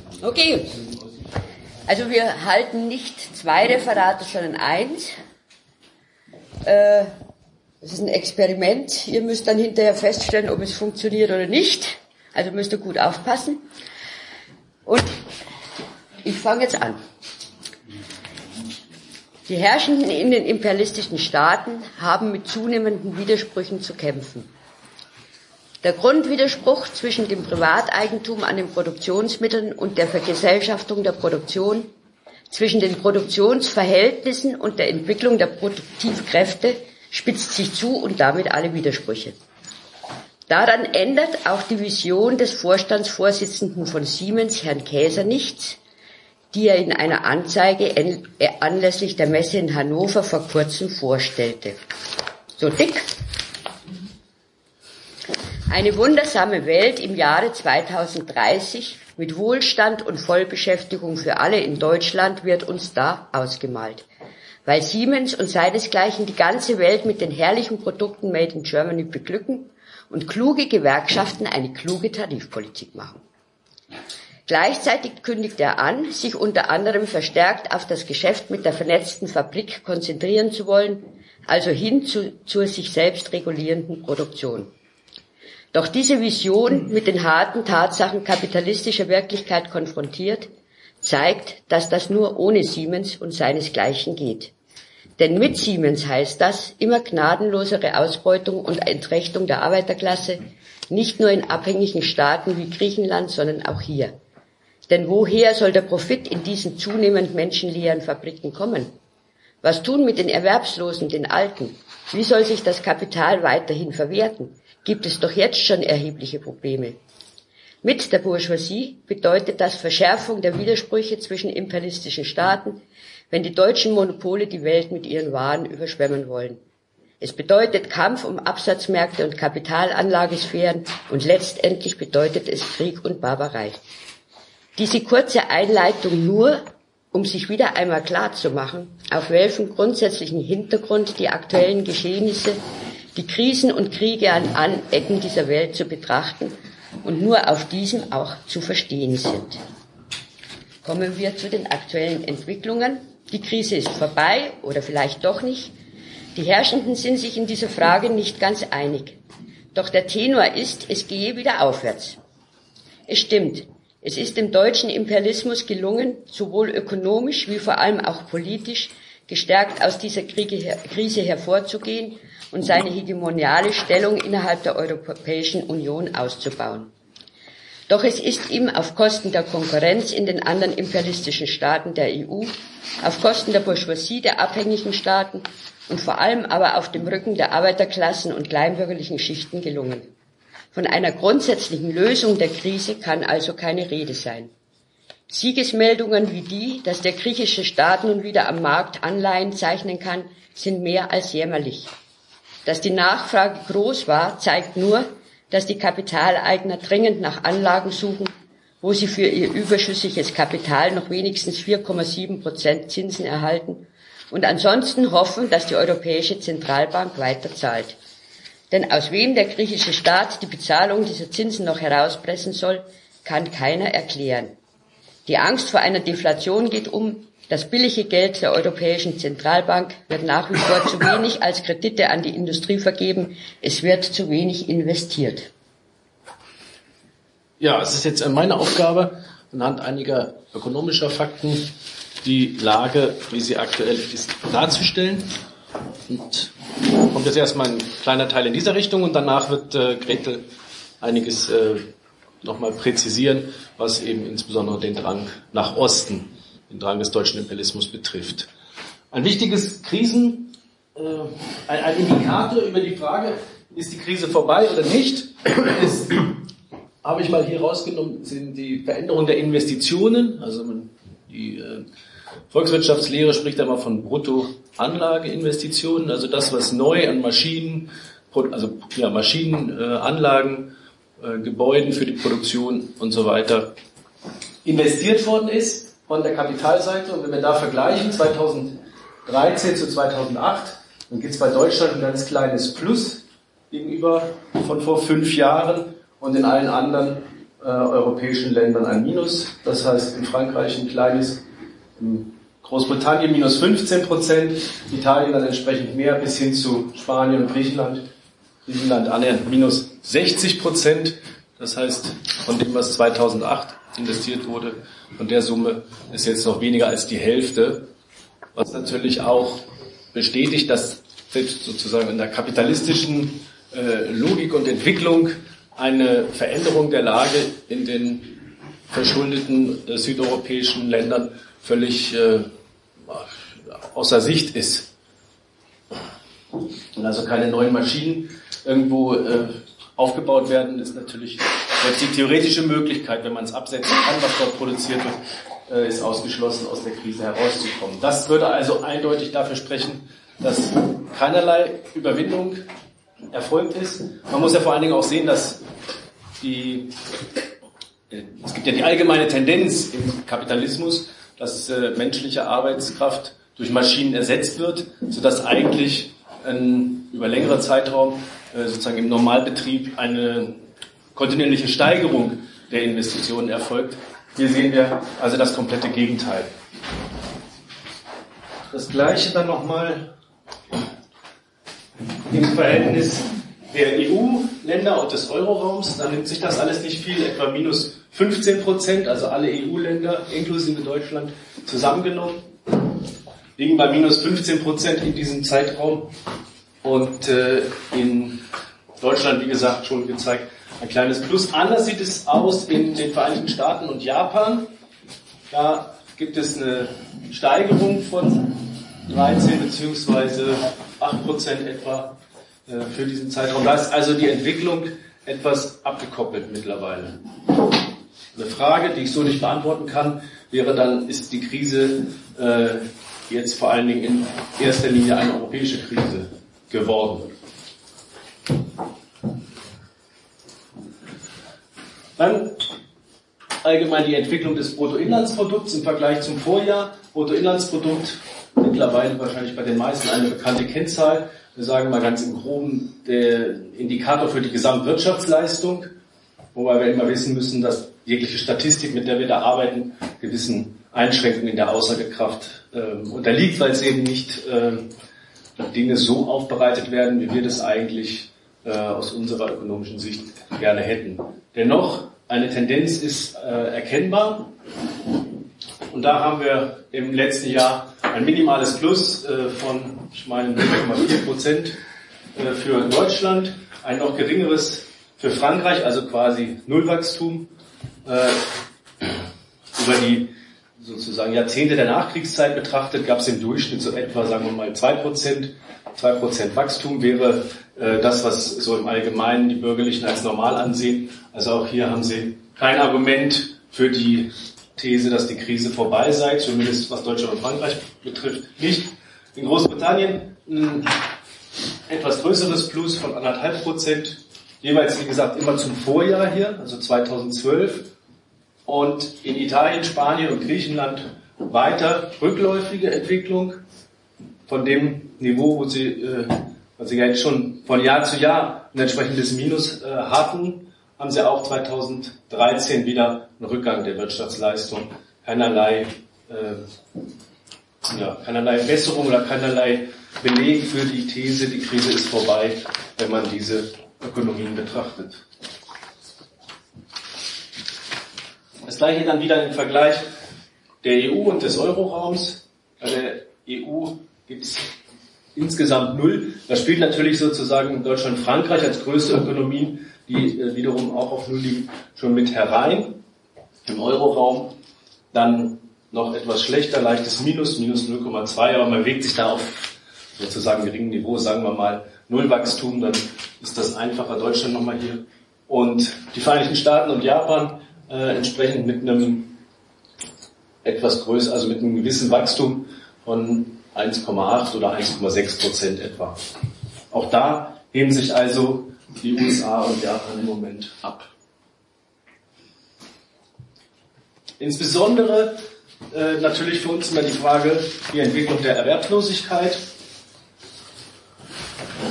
Okay. Also wir halten nicht 2 Referate, sondern 1. Das ist ein Experiment. Ihr müsst dann hinterher feststellen, ob es funktioniert oder nicht. Also müsst ihr gut aufpassen. Und ich fange jetzt an. Die Herrschenden in den imperialistischen Staaten haben mit zunehmenden Widersprüchen zu kämpfen. Der Grundwiderspruch zwischen dem Privateigentum an den Produktionsmitteln und der Vergesellschaftung der Produktion, zwischen den Produktionsverhältnissen und der Entwicklung der Produktivkräfte spitzt sich zu und damit alle Widersprüche. Daran ändert auch die Vision des Vorstandsvorsitzenden von Siemens, Herrn Käser, nichts, die er in einer Anzeige anlässlich der Messe in Hannover vor kurzem vorstellte. So dick. Eine wundersame Welt im Jahre 2030 mit Wohlstand und Vollbeschäftigung für alle in Deutschland wird uns da ausgemalt, weil Siemens und seinesgleichen die ganze Welt mit den herrlichen Produkten Made in Germany beglücken und kluge Gewerkschaften eine kluge Tarifpolitik machen. Gleichzeitig kündigt er an, sich unter anderem verstärkt auf das Geschäft mit der vernetzten Fabrik konzentrieren zu wollen, also hin zur sich selbst regulierenden Produktion. Doch diese Vision, mit den harten Tatsachen kapitalistischer Wirklichkeit konfrontiert, zeigt, dass das nur ohne Siemens und seinesgleichen geht. Denn mit Siemens heißt das immer gnadenlosere Ausbeutung und Entrechtung der Arbeiterklasse, nicht nur in abhängigen Staaten wie Griechenland, sondern auch hier. Denn woher soll der Profit in diesen zunehmend menschenleeren Fabriken kommen? Was tun mit den Erwerbslosen, den Alten? Wie soll sich das Kapital weiterhin verwerten? Gibt es doch jetzt schon erhebliche Probleme. Mit der Bourgeoisie bedeutet das Verschärfung der Widersprüche zwischen imperialistischen Staaten, wenn die deutschen Monopole die Welt mit ihren Waren überschwemmen wollen. Es bedeutet Kampf um Absatzmärkte und Kapitalanlagesphären und letztendlich bedeutet es Krieg und Barbarei. Diese kurze Einleitung nur, um sich wieder einmal klarzumachen, auf welchem grundsätzlichen Hintergrund die aktuellen Geschehnisse, die Krisen und Kriege an Anecken dieser Welt zu betrachten und nur auf diesem auch zu verstehen sind. Kommen wir zu den aktuellen Entwicklungen. Die Krise ist vorbei oder vielleicht doch nicht. Die Herrschenden sind sich in dieser Frage nicht ganz einig. Doch der Tenor ist, es gehe wieder aufwärts. Es stimmt, es ist dem deutschen Imperialismus gelungen, sowohl ökonomisch wie vor allem auch politisch gestärkt aus dieser Krise hervorzugehen und seine hegemoniale Stellung innerhalb der Europäischen Union auszubauen. Doch es ist ihm auf Kosten der Konkurrenz in den anderen imperialistischen Staaten der EU, auf Kosten der Bourgeoisie der abhängigen Staaten und vor allem aber auf dem Rücken der Arbeiterklassen und kleinbürgerlichen Schichten gelungen. Von einer grundsätzlichen Lösung der Krise kann also keine Rede sein. Siegesmeldungen wie die, dass der griechische Staat nun wieder am Markt Anleihen zeichnen kann, sind mehr als jämmerlich. Dass die Nachfrage groß war, zeigt nur, dass die Kapitaleigner dringend nach Anlagen suchen, wo sie für ihr überschüssiges Kapital noch wenigstens 4,7% Zinsen erhalten und ansonsten hoffen, dass die Europäische Zentralbank weiter zahlt. Denn aus wem der griechische Staat die Bezahlung dieser Zinsen noch herauspressen soll, kann keiner erklären. Die Angst vor einer Deflation geht um. Das billige Geld der Europäischen Zentralbank wird nach wie vor zu wenig als Kredite an die Industrie vergeben. Es wird zu wenig investiert. Ja, es ist jetzt meine Aufgabe, anhand einiger ökonomischer Fakten die Lage, wie sie aktuell ist, darzustellen. Und kommt jetzt erstmal ein kleiner Teil in dieser Richtung und danach wird Gretel einiges nochmal präzisieren, was eben insbesondere den Drang nach Osten, den Drang des deutschen Imperialismus betrifft. Ein wichtiges ein Indikator über die Frage, ist die Krise vorbei oder nicht, ist, habe ich mal hier rausgenommen, sind die Veränderung der Investitionen. Also die Volkswirtschaftslehre spricht einmal von Bruttoanlageinvestitionen, also das, was neu an Maschinen, Anlagen, Gebäuden für die Produktion und so weiter investiert worden ist von der Kapitalseite. Und wenn wir da vergleichen, 2013 zu 2008, dann gibt es bei Deutschland ein ganz kleines Plus gegenüber von vor 5 Jahren und in allen anderen europäischen Ländern ein Minus. Das heißt in Frankreich ein kleines, in Großbritannien minus 15%, Italien dann entsprechend mehr bis hin zu Spanien und Griechenland. Griechenland annähernd minus 60%. Das heißt, von dem, was 2008 investiert wurde, von der Summe ist jetzt noch weniger als die Hälfte. Was natürlich auch bestätigt, dass selbst sozusagen in der kapitalistischen Logik und Entwicklung eine Veränderung der Lage in den verschuldeten südeuropäischen Ländern völlig außer Sicht ist. Und also keine neuen Maschinen irgendwo aufgebaut werden, ist natürlich selbst die theoretische Möglichkeit, wenn man es absetzen kann, was dort produziert wird, ist ausgeschlossen, aus der Krise herauszukommen. Das würde also eindeutig dafür sprechen, dass keinerlei Überwindung erfolgt ist. Man muss ja vor allen Dingen auch sehen, dass es gibt ja die allgemeine Tendenz im Kapitalismus, dass menschliche Arbeitskraft durch Maschinen ersetzt wird, sodass eigentlich über längere Zeitraum sozusagen im Normalbetrieb eine kontinuierliche Steigerung der Investitionen erfolgt. Hier sehen wir also das komplette Gegenteil. Das Gleiche dann nochmal im Verhältnis der EU-Länder und des Euroraums. Da nimmt sich das alles nicht viel, etwa minus 15%, also alle EU-Länder inklusive Deutschland zusammengenommen, liegen bei minus 15% in diesem Zeitraum. Und in Deutschland, wie gesagt, schon gezeigt, ein kleines Plus. Anders sieht es aus in den Vereinigten Staaten und Japan. Da gibt es eine Steigerung von 13 bzw. 8% etwa für diesen Zeitraum. Da ist also die Entwicklung etwas abgekoppelt mittlerweile. Eine Frage, die ich so nicht beantworten kann, wäre dann, ist die Krise jetzt vor allen Dingen in erster Linie eine europäische Krise geworden? Dann allgemein die Entwicklung des Bruttoinlandsprodukts im Vergleich zum Vorjahr. Bruttoinlandsprodukt, mittlerweile wahrscheinlich bei den meisten eine bekannte Kennzahl. Wir sagen mal ganz im Groben der Indikator für die Gesamtwirtschaftsleistung, wobei wir immer wissen müssen, dass jegliche Statistik, mit der wir da arbeiten, gewissen Einschränkungen in der Aussagekraft unterliegt, weil es eben nicht Dinge so aufbereitet werden, wie wir das eigentlich aus unserer ökonomischen Sicht gerne hätten. Dennoch, eine Tendenz ist erkennbar. Und da haben wir im letzten Jahr ein minimales Plus von, ich meine, 0,4% für Deutschland, ein noch geringeres für Frankreich, also quasi Nullwachstum. Über die sozusagen Jahrzehnte der Nachkriegszeit betrachtet, gab es im Durchschnitt so etwa, sagen wir mal, 2%. 2% Wachstum wäre das, was so im Allgemeinen die Bürgerlichen als normal ansehen. Also auch hier haben Sie kein Argument für die These, dass die Krise vorbei sei, zumindest was Deutschland und Frankreich betrifft, nicht. In Großbritannien ein etwas größeres Plus von 1,5%, jeweils wie gesagt immer zum Vorjahr hier, also 2012. Und in Italien, Spanien und Griechenland weiter rückläufige Entwicklung von dem Niveau, wo sie ja jetzt schon von Jahr zu Jahr ein entsprechendes Minus hatten, haben sie auch 2013 wieder einen Rückgang der Wirtschaftsleistung. Keinerlei Besserung oder keinerlei Beleg für die These, die Krise ist vorbei, wenn man diese Ökonomien betrachtet. Das gleiche dann wieder im Vergleich der EU und des Euroraums. Bei der EU gibt es insgesamt 0. Das spielt natürlich sozusagen Deutschland, Frankreich als größte Ökonomien, die wiederum auch auf 0 liegen, schon mit herein. Im Euroraum dann noch etwas schlechter, leichtes minus 0,2, aber man bewegt sich da auf sozusagen geringem Niveau, sagen wir mal Nullwachstum, dann ist das einfacher. Deutschland nochmal hier. Und die Vereinigten Staaten und Japan entsprechend mit einem etwas größer, also mit einem gewissen Wachstum von 1,8 oder 1,6% etwa. Auch da heben sich also die USA und Japan im Moment ab. Insbesondere natürlich für uns immer die Frage, die Entwicklung der Erwerbslosigkeit.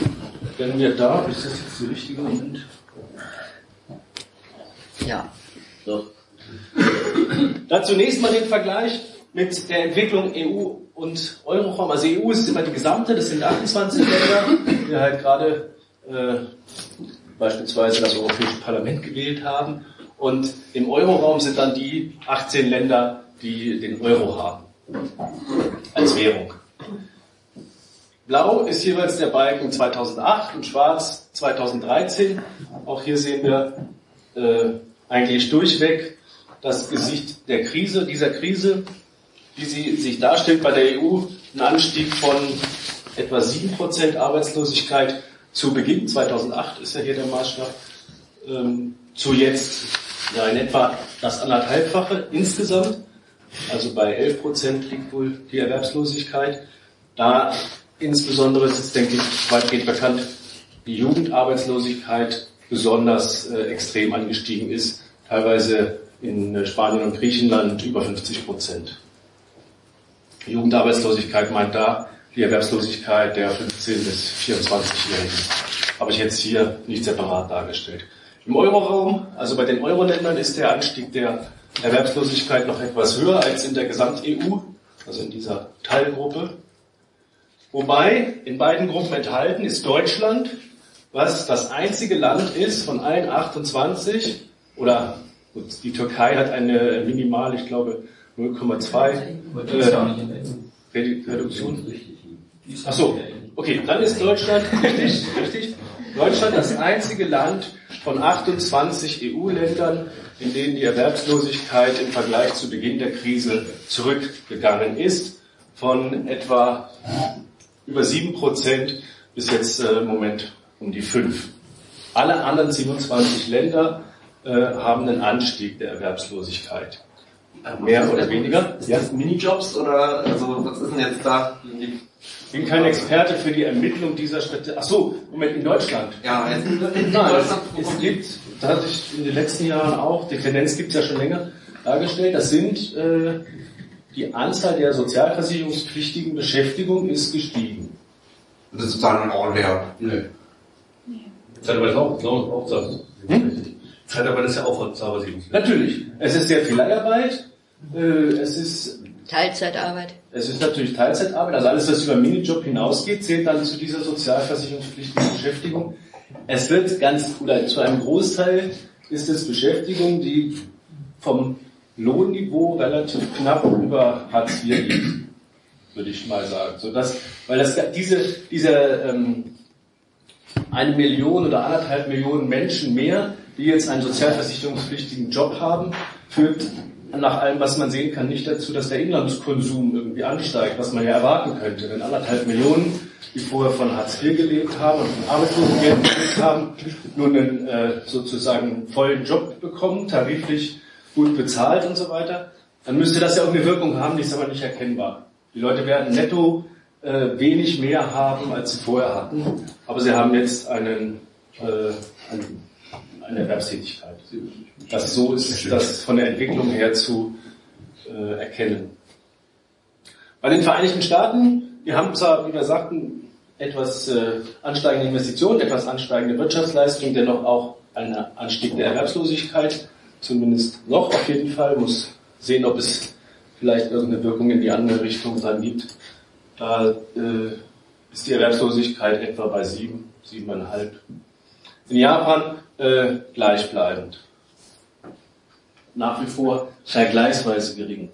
Wenn wir da, ist das jetzt der richtige Moment? Ja. Doch. Dann zunächst mal den Vergleich mit der Entwicklung EU und Euroraum. Also EU ist immer die gesamte, das sind 28 Länder, die halt gerade beispielsweise das Europäische Parlament gewählt haben. Und im Euroraum sind dann die 18 Länder, die den Euro haben als Währung. Blau ist jeweils der Balken 2008 und schwarz 2013. Auch hier sehen wir eigentlich durchweg das Gesicht der Krise, dieser Krise, wie sie sich darstellt bei der EU, ein Anstieg von etwa 7% Arbeitslosigkeit zu Beginn, 2008 ist ja hier der Maßstab, zu jetzt ja in etwa das 1,5-fache insgesamt, also bei 11% liegt wohl die Erwerbslosigkeit. Da insbesondere ist es, denke ich, weitgehend bekannt, die Jugendarbeitslosigkeit besonders extrem angestiegen ist, teilweise in Spanien und Griechenland über 50%. Jugendarbeitslosigkeit meint da die Erwerbslosigkeit der 15- bis 24-Jährigen. Habe ich jetzt hier nicht separat dargestellt. Im Euroraum, also bei den Euro-Ländern, ist der Anstieg der Erwerbslosigkeit noch etwas höher als in der Gesamt-EU, also in dieser Teilgruppe. Wobei in beiden Gruppen enthalten ist Deutschland, was das einzige Land ist von allen 28, oder gut, die Türkei hat eine minimal, ich glaube 0,2 Reduktion. Ach so, okay, dann ist Deutschland, richtig, Deutschland das einzige Land von 28 EU-Ländern, in denen die Erwerbslosigkeit im Vergleich zu Beginn der Krise zurückgegangen ist, von etwa über 7% bis jetzt im Moment um die 5%. Alle anderen 27 Länder haben einen Anstieg der Erwerbslosigkeit. Mehr oder weniger? Ja, Minijobs oder also was ist denn jetzt da? Ich bin kein Experte für die Ermittlung dieser Statistik. Ach so, Moment, in Deutschland? Ja, jetzt in Nein, Deutschland. es gibt, das hatte ich in den letzten Jahren auch, die Tendenz gibt es ja schon länger dargestellt, das sind die Anzahl der sozialversicherungspflichtigen Beschäftigung ist gestiegen. Das ist sozusagen ein Allwert. Nee. Zeitarbeit ist auch Zeitarbeit ist ja auch Sozialversicherungspflichtig. Natürlich, es ist sehr viel Leiharbeit, es ist Teilzeitarbeit. Es ist natürlich Teilzeitarbeit, also alles, was über Minijob hinausgeht, zählt dann zu dieser sozialversicherungspflichtigen Beschäftigung. Es wird zu einem Großteil ist es Beschäftigung, die vom Lohnniveau relativ knapp über Hartz IV liegt, würde ich mal sagen. Weil diese 1 Million oder 1,5 Millionen Menschen mehr, die jetzt einen sozialversicherungspflichtigen Job haben, führt nach allem, was man sehen kann, nicht dazu, dass der Inlandskonsum irgendwie ansteigt, was man ja erwarten könnte. Wenn 1,5 Millionen, die vorher von Hartz IV gelebt haben und von Arbeitslosengeld gelebt haben, nun einen sozusagen vollen Job bekommen, tariflich gut bezahlt und so weiter, dann müsste das ja auch eine Wirkung haben, die ist aber nicht erkennbar. Die Leute werden netto wenig mehr haben, als sie vorher hatten, aber sie haben jetzt eine Erwerbstätigkeit. So ist das von der Entwicklung her zu erkennen. Bei den Vereinigten Staaten, die haben zwar, wie wir sagten, etwas ansteigende Investitionen, etwas ansteigende Wirtschaftsleistung, dennoch auch einen Anstieg der Erwerbslosigkeit, zumindest noch auf jeden Fall. Muss sehen, ob es vielleicht irgendeine Wirkung in die andere Richtung dann gibt. Da ist die Erwerbslosigkeit etwa bei 7,5. In Japan gleichbleibend. Nach wie vor vergleichsweise gering.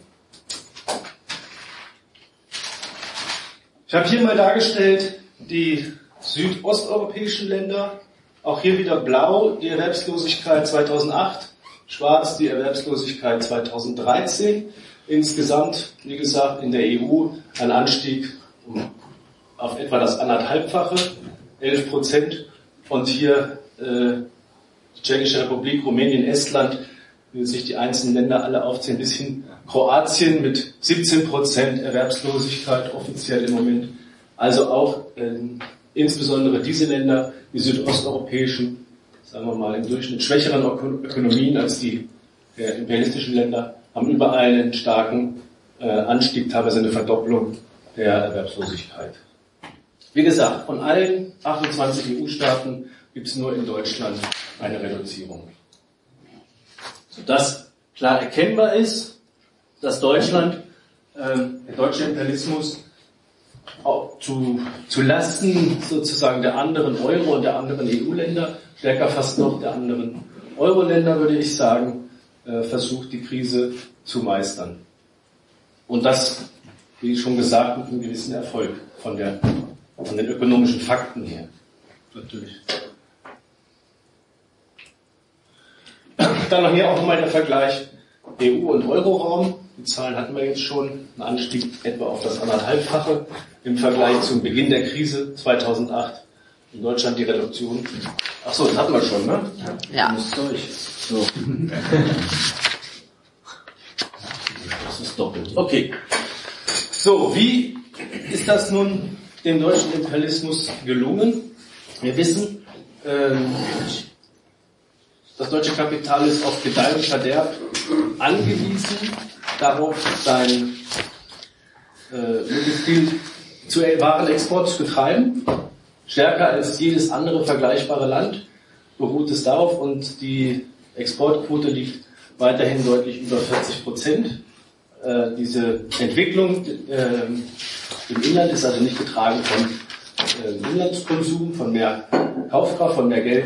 Ich habe hier mal dargestellt die südosteuropäischen Länder. Auch hier wieder blau die Erwerbslosigkeit 2008, schwarz die Erwerbslosigkeit 2013. Insgesamt, wie gesagt, in der EU ein Anstieg auf etwa das 1,5-fache, 11%. Und hier die Tschechische Republik, Rumänien, Estland, wenn sich die einzelnen Länder alle aufzählen, bis hin Kroatien mit 17% Erwerbslosigkeit offiziell im Moment. Also auch insbesondere diese Länder, die südosteuropäischen, sagen wir mal im Durchschnitt schwächeren Ökonomien als die der imperialistischen Länder, haben überall einen starken Anstieg, teilweise eine Verdopplung der Erwerbslosigkeit. Wie gesagt, von allen 28 EU-Staaten gibt es nur in Deutschland eine Reduzierung. Das klar erkennbar ist, dass Deutschland, der deutsche Imperialismus auch zu Lasten sozusagen der anderen Euro- und der anderen EU-Länder, stärker fast noch der anderen Euro-Länder, würde ich sagen, versucht, die Krise zu meistern. Und das, wie schon gesagt, mit einem gewissen Erfolg von den ökonomischen Fakten her. Natürlich. Dann hier auch nochmal der Vergleich EU- und Euroraum. Die Zahlen hatten wir jetzt schon. Ein Anstieg etwa auf das 1,5-fache im Vergleich zum Beginn der Krise 2008. In Deutschland die Reduktion. Ach so, das hatten wir schon, ne? Ja. So. Das ist doppelt. Okay. So, wie ist das nun dem deutschen Imperialismus gelungen? Wir wissen, das deutsche Kapital ist auf Gedeih und Verderb angewiesen, darauf sein möglichst viel zu Warenexport zu betreiben. Stärker als jedes andere vergleichbare Land beruht es darauf und die Exportquote liegt weiterhin deutlich über 40%. Diese Entwicklung im Inland ist also nicht getragen von Inlandskonsum, von mehr Kaufkraft, von mehr Geld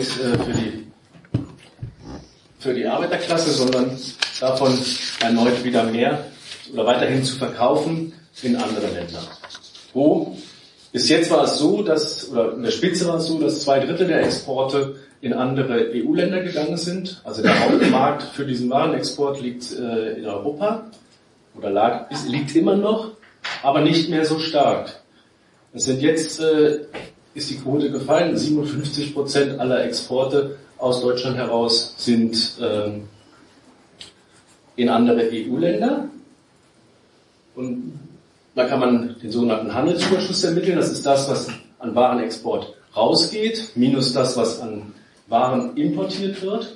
für die Arbeiterklasse, sondern davon erneut wieder mehr oder weiterhin zu verkaufen in andere Länder. Bis jetzt war es so, oder in der Spitze war es so, dass 2/3 der Exporte in andere EU-Länder gegangen sind. Also der Hauptmarkt für diesen Warenexport liegt in Europa oder liegt immer noch, aber nicht mehr so stark. Ist die Quote gefallen. 57% aller Exporte aus Deutschland heraus sind in andere EU-Länder. Und da kann man den sogenannten Handelsüberschuss ermitteln. Das ist das, was an Warenexport rausgeht, minus das, was an Waren importiert wird.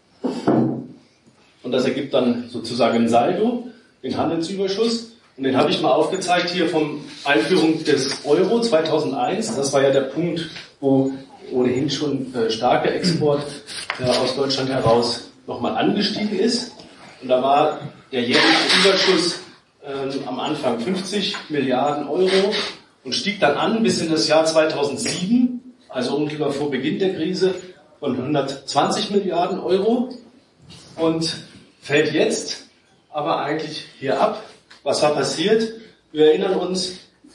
Und das ergibt dann sozusagen ein Saldo, den Handelsüberschuss. Und den habe ich mal aufgezeigt hier vom Einführung des Euro 2001. Das war ja der Punkt, wo ohnehin schon starker Export aus Deutschland heraus nochmal angestiegen ist. Und da war der jährliche Überschuss am Anfang 50 Milliarden Euro und stieg dann an bis in das Jahr 2007, also unmittelbar vor Beginn der Krise, von 120 Milliarden Euro und fällt jetzt aber eigentlich hier ab. Was war passiert? Wir erinnern uns,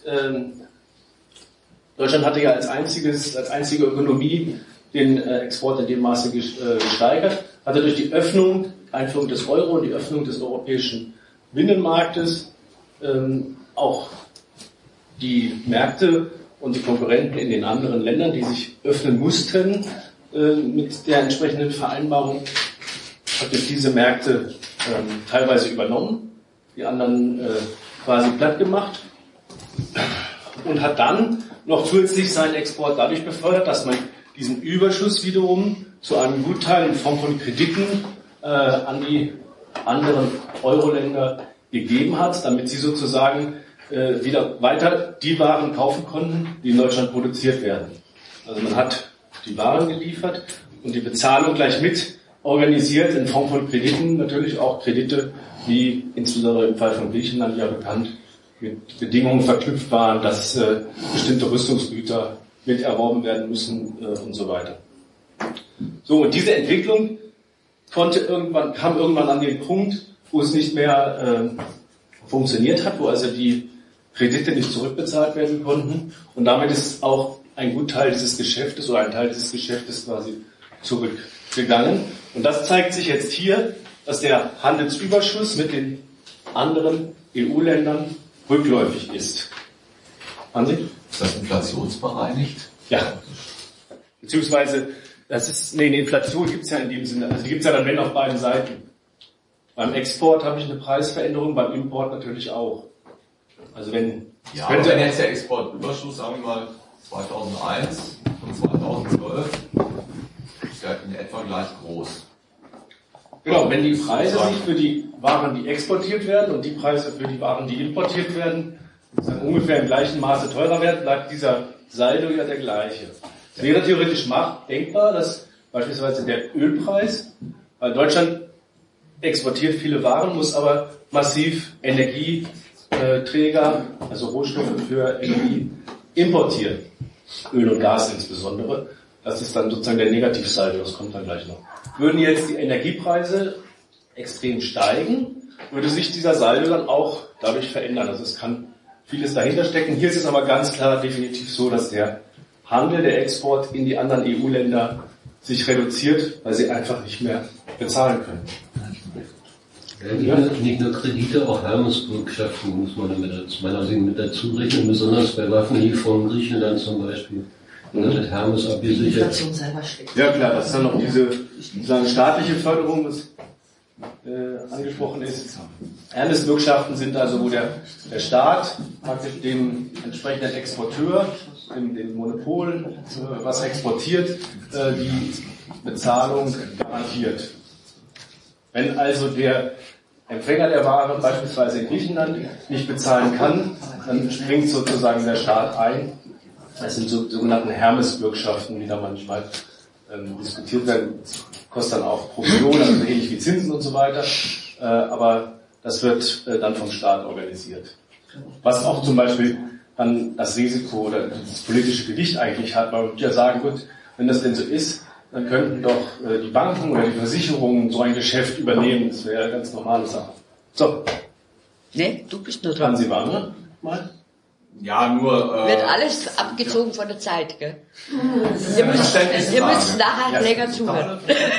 Deutschland hatte ja als einzige Ökonomie den Export in dem Maße gesteigert, hatte durch die Einführung des Euro und die Öffnung des europäischen Binnenmarktes auch die Märkte und die Konkurrenten in den anderen Ländern, die sich öffnen mussten mit der entsprechenden Vereinbarung, hat durch diese Märkte teilweise übernommen, die anderen quasi platt gemacht und hat dann noch zusätzlich seinen Export dadurch befördert, dass man diesen Überschuss wiederum zu einem Gutteil in Form von Krediten an die anderen Euro-Länder gegeben hat, damit sie sozusagen wieder weiter die Waren kaufen konnten, die in Deutschland produziert werden. Also man hat die Waren geliefert und die Bezahlung gleich mit organisiert in Form von Krediten, natürlich auch Kredite, wie insbesondere im Fall von Griechenland ja bekannt, mit Bedingungen verknüpft waren, dass bestimmte Rüstungsgüter mit erworben werden müssen und so weiter. So, und diese Entwicklung kam irgendwann an den Punkt, wo es nicht mehr funktioniert hat, wo also die Kredite nicht zurückbezahlt werden konnten. Und damit ist auch ein Gutteil dieses Geschäftes oder ein Teil dieses Geschäftes quasi zurückgegangen. Und das zeigt sich jetzt hier, dass der Handelsüberschuss mit den anderen EU-Ländern rückläufig ist. Hansi? Ist das inflationsbereinigt? Ja. Beziehungsweise, eine Inflation gibt es ja in dem Sinne, also die gibt es ja dann wenn auf beiden Seiten. Beim Export habe ich eine Preisveränderung, beim Import natürlich auch. Also wenn jetzt der Exportüberschuss, sagen wir mal 2001 und 2012, ist ja in etwa gleich groß. Genau, wenn die Preise sich für die Waren, die exportiert werden und die Preise für die Waren, die importiert werden, dann ungefähr im gleichen Maße teurer werden, bleibt dieser Saldo ja der gleiche. Es wäre theoretisch denkbar, dass beispielsweise der Ölpreis, weil Deutschland exportiert viele Waren, muss aber massiv Energieträger, also Rohstoffe für Energie, importieren. Öl und Gas insbesondere. Das ist dann sozusagen der Negativsaldo, das kommt dann gleich noch. Würden jetzt die Energiepreise extrem steigen, würde sich dieser Saldo dann auch dadurch verändern. Also es kann vieles dahinter stecken. Hier ist es aber ganz klar definitiv so, dass der Handel, der Export in die anderen EU-Länder sich reduziert, weil sie einfach nicht mehr bezahlen können. Ja, nicht nur Kredite, auch Hermesbürgschaften muss man damit aus meiner Sicht mit dazu rechnen, besonders bei Waffenlieferungen Griechenland zum Beispiel. Da wird Hermes abgesichert. Ja klar, das ist dann noch diese sozusagen staatliche Förderung, das angesprochen ist. Hermesbürgschaften sind also, wo der Staat praktisch dem entsprechenden Exporteur, dem Monopol, was exportiert, die Bezahlung garantiert. Wenn also der Empfänger der Ware beispielsweise in Griechenland nicht bezahlen kann, dann springt sozusagen der Staat ein. Das sind sogenannte Hermesbürgschaften, die da manchmal diskutiert werden. Kostet dann auch Provision, also ähnlich wie Zinsen und so weiter. Aber das wird dann vom Staat organisiert. Was auch zum Beispiel dann das Risiko oder das politische Gewicht eigentlich hat, weil man ja sagen, gut, wenn das denn so ist, dann könnten doch die Banken oder die Versicherungen so ein Geschäft übernehmen. Das wäre ja eine ganz normale Sache. So. Nee, du bist nur dran. Dran, Sie waren, ne? Mal. Ja, nur... Wird alles abgezogen von der Zeit, gell? Ihr müsst nachher länger zuhören.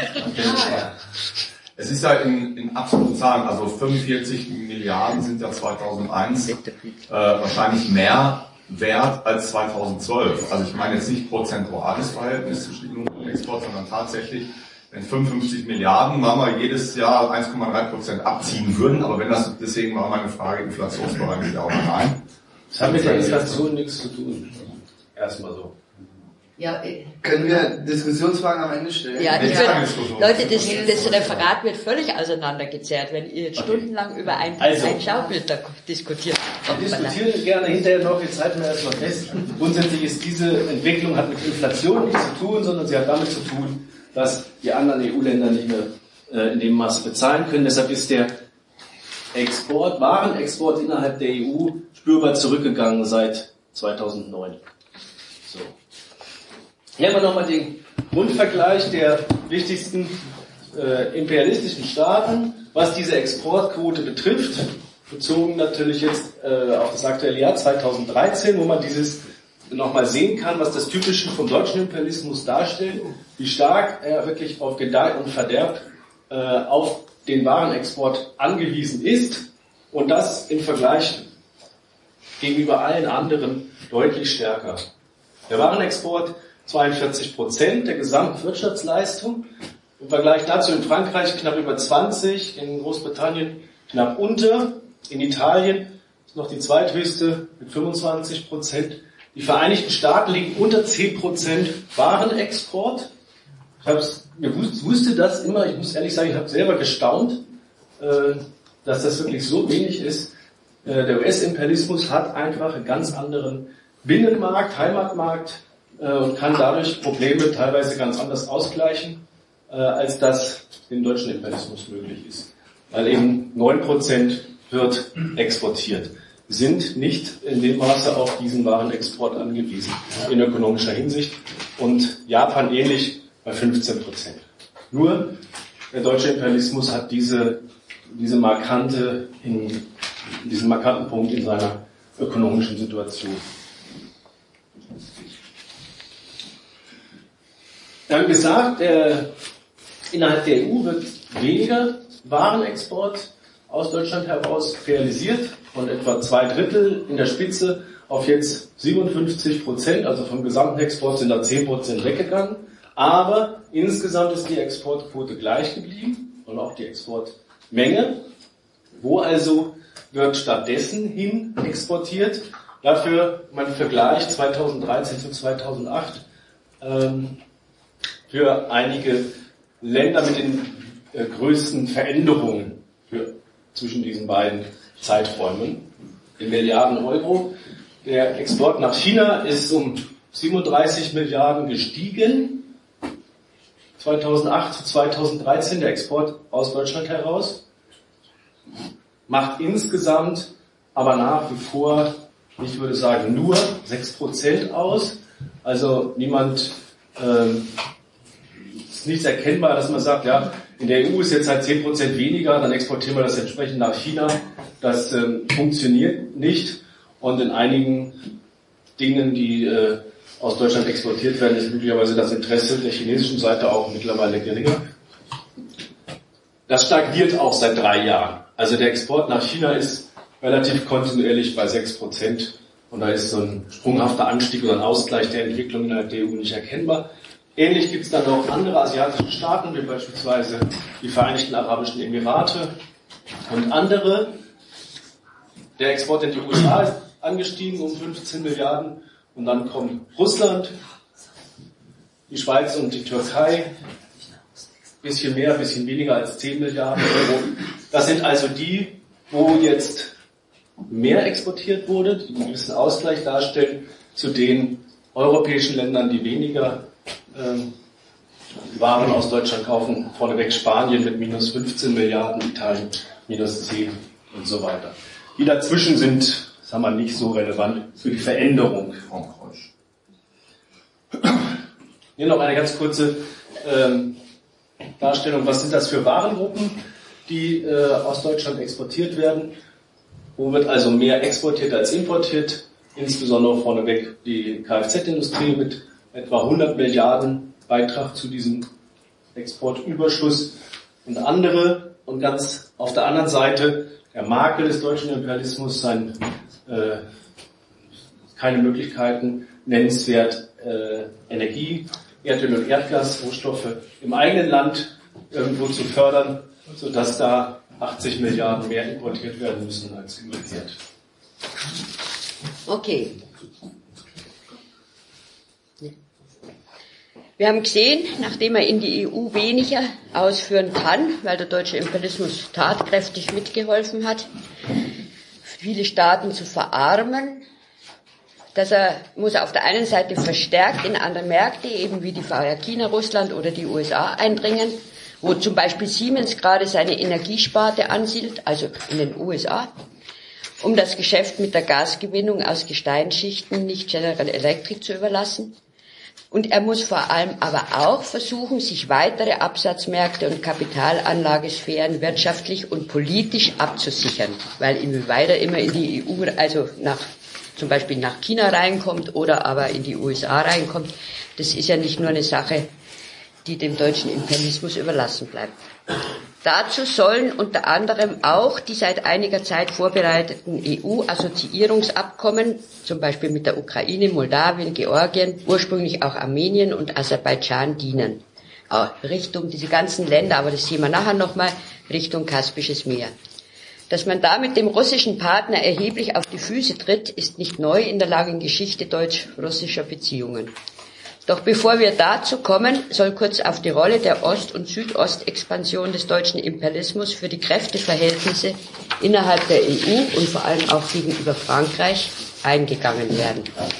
Es ist ja in absoluten Zahlen, also 45 Milliarden sind ja 2001 wahrscheinlich mehr wert als 2012. Also ich meine jetzt nicht prozentuales Verhältnis zwischen Import und Export, sondern tatsächlich, wenn 55 Milliarden machen wir jedes Jahr 1,3% abziehen würden, aber wenn das, deswegen war meine Frage, inflationsbereinigt ja auch nein. Das hat mit der Inflation nichts zu tun. Erstmal so. Ja, können wir Diskussionsfragen am Ende stellen? Ja, Leute, das Referat wird völlig auseinandergezerrt, wenn ihr jetzt stundenlang über ein Schaubild diskutiert. Wir diskutieren gerne hinterher noch, jetzt halten wir erstmal fest. Grundsätzlich ist diese Entwicklung hat mit Inflation nichts zu tun, sondern sie hat damit zu tun, dass die anderen EU-Länder nicht mehr in dem Maße bezahlen können. Deshalb ist der Warenexport innerhalb der EU spürbar zurückgegangen seit 2009. So. Hier haben wir nochmal den Grundvergleich der wichtigsten imperialistischen Staaten, was diese Exportquote betrifft, bezogen natürlich jetzt auf das aktuelle Jahr 2013, wo man dieses nochmal sehen kann, was das Typische vom deutschen Imperialismus darstellt, wie stark er wirklich auf Gedeih und Verderb auf den Warenexport angewiesen ist und das im Vergleich gegenüber allen anderen deutlich stärker. Der Warenexport 42% der gesamten Wirtschaftsleistung. Im Vergleich dazu in Frankreich knapp über 20%, in Großbritannien knapp unter, in Italien ist noch die zweithöchste mit 25%. Die Vereinigten Staaten liegen unter 10% Warenexport. Ich wusste das immer, ich muss ehrlich sagen, ich habe selber gestaunt, dass das wirklich so wenig ist. Der US-Imperialismus hat einfach einen ganz anderen Binnenmarkt, Heimatmarkt, und kann dadurch Probleme teilweise ganz anders ausgleichen, als das im deutschen Imperialismus möglich ist. Weil eben 9% wird exportiert. Wir sind nicht in dem Maße auf diesen Warenexport angewiesen, in ökonomischer Hinsicht. Und Japan ähnlich bei 15%. Nur der deutsche Imperialismus hat diesen markanten Punkt in seiner ökonomischen Situation. Wir haben gesagt, innerhalb der EU wird weniger Warenexport aus Deutschland heraus realisiert, von etwa 2/3 in der Spitze auf jetzt 57%, also vom gesamten Export sind da 10% weggegangen. Aber insgesamt ist die Exportquote gleich geblieben und auch die Exportmenge. Wo also wird stattdessen hin exportiert? Dafür mein Vergleich 2013 zu 2008 für einige Länder mit den größten Veränderungen zwischen diesen beiden Zeiträumen. In Milliarden Euro. Der Export nach China ist um 37 Milliarden gestiegen. 2008 zu 2013 der Export aus Deutschland heraus. Macht insgesamt aber nach wie vor, ich würde sagen, nur 6% aus. Also ist nichts erkennbar, dass man sagt, ja, in der EU ist jetzt halt 10% weniger, dann exportieren wir das entsprechend nach China. Das funktioniert nicht. Und in einigen Dingen, die aus Deutschland exportiert werden, ist möglicherweise das Interesse der chinesischen Seite auch mittlerweile geringer. Das stagniert auch seit 3 Jahren. Also der Export nach China ist relativ kontinuierlich bei 6%. Und da ist so ein sprunghafter Anstieg oder ein Ausgleich der Entwicklung innerhalb der EU nicht erkennbar. Ähnlich gibt es dann auch andere asiatische Staaten, wie beispielsweise die Vereinigten Arabischen Emirate und andere. Der Export in die USA ist angestiegen um 15 Milliarden. Und dann kommt Russland, die Schweiz und die Türkei. Bisschen mehr, bisschen weniger als 10 Milliarden Euro. Das sind also die, wo jetzt mehr exportiert wurde, die einen gewissen Ausgleich darstellen zu den europäischen Ländern, die weniger Waren aus Deutschland kaufen. Vorneweg Spanien mit minus 15 Milliarden, Italien minus 10 und so weiter. Die dazwischen sind, sagen wir, nicht so relevant für die Veränderung. Hier noch eine ganz kurze Darstellung. Was sind das für Warengruppen, die aus Deutschland exportiert werden? Wo wird also mehr exportiert als importiert? Insbesondere vorneweg die Kfz-Industrie mit etwa 100 Milliarden Beitrag zu diesem Exportüberschuss und andere. Und ganz auf der anderen Seite der Makel des deutschen Imperialismus, keine Möglichkeiten, nennenswert Energie, Erdöl und Erdgas, Rohstoffe im eigenen Land irgendwo zu fördern, sodass da 80 Milliarden mehr importiert werden müssen als importiert. Okay. Wir haben gesehen, nachdem er in die EU weniger ausführen kann, weil der deutsche Imperialismus tatkräftig mitgeholfen hat, viele Staaten zu verarmen, dass er muss auf der einen Seite verstärkt in andere Märkte, eben wie die China, Russland oder die USA eindringen, wo zum Beispiel Siemens gerade seine Energiesparte ansiedelt, also in den USA, um das Geschäft mit der Gasgewinnung aus Gesteinsschichten nicht General Electric zu überlassen. Und er muss vor allem aber auch versuchen, sich weitere Absatzmärkte und Kapitalanlagesphären wirtschaftlich und politisch abzusichern, weil inwieweit er immer in die EU, also zum Beispiel nach China reinkommt oder aber in die USA reinkommt, das ist ja nicht nur eine Sache, die dem deutschen Imperialismus überlassen bleibt. Dazu sollen unter anderem auch die seit einiger Zeit vorbereiteten EU-Assoziierungsabkommen, zum Beispiel mit der Ukraine, Moldawien, Georgien, ursprünglich auch Armenien und Aserbaidschan dienen. Richtung diese ganzen Länder, aber das sehen wir nachher nochmal, Richtung Kaspisches Meer. Dass man damit dem russischen Partner erheblich auf die Füße tritt, ist nicht neu in der langen Geschichte deutsch-russischer Beziehungen. Doch bevor wir dazu kommen, soll kurz auf die Rolle der Ost- und Südostexpansion des deutschen Imperialismus für die Kräfteverhältnisse innerhalb der EU und vor allem auch gegenüber Frankreich eingegangen werden.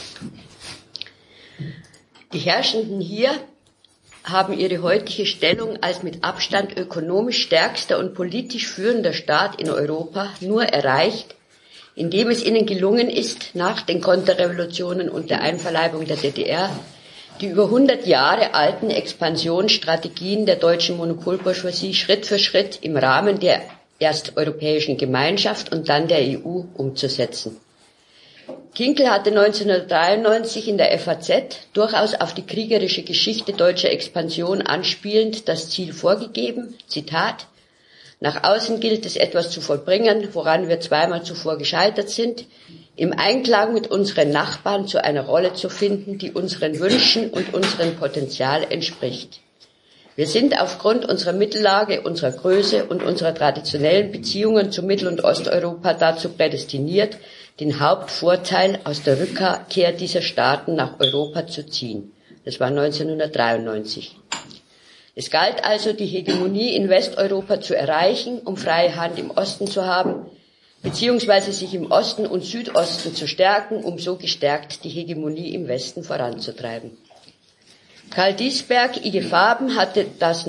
Die Herrschenden hier haben ihre heutige Stellung als mit Abstand ökonomisch stärkster und politisch führender Staat in Europa nur erreicht, indem es ihnen gelungen ist, nach den Konterrevolutionen und der Einverleibung der DDR die über 100 Jahre alten Expansionsstrategien der deutschen Monopolbourgeoisie Schritt für Schritt im Rahmen der erst Europäischen Gemeinschaft und dann der EU umzusetzen. Kinkel hatte 1993 in der FAZ durchaus auf die kriegerische Geschichte deutscher Expansion anspielend das Ziel vorgegeben, Zitat: Nach außen gilt es etwas zu vollbringen, woran wir zweimal zuvor gescheitert sind, im Einklang mit unseren Nachbarn zu einer Rolle zu finden, die unseren Wünschen und unserem Potenzial entspricht. Wir sind aufgrund unserer Mittellage, unserer Größe und unserer traditionellen Beziehungen zu Mittel- und Osteuropa dazu prädestiniert, den Hauptvorteil aus der Rückkehr dieser Staaten nach Europa zu ziehen. Das war 1993. Es galt also, die Hegemonie in Westeuropa zu erreichen, um freie Hand im Osten zu haben, beziehungsweise sich im Osten und Südosten zu stärken, um so gestärkt die Hegemonie im Westen voranzutreiben. Karl Diesberg, IG Farben, hatte das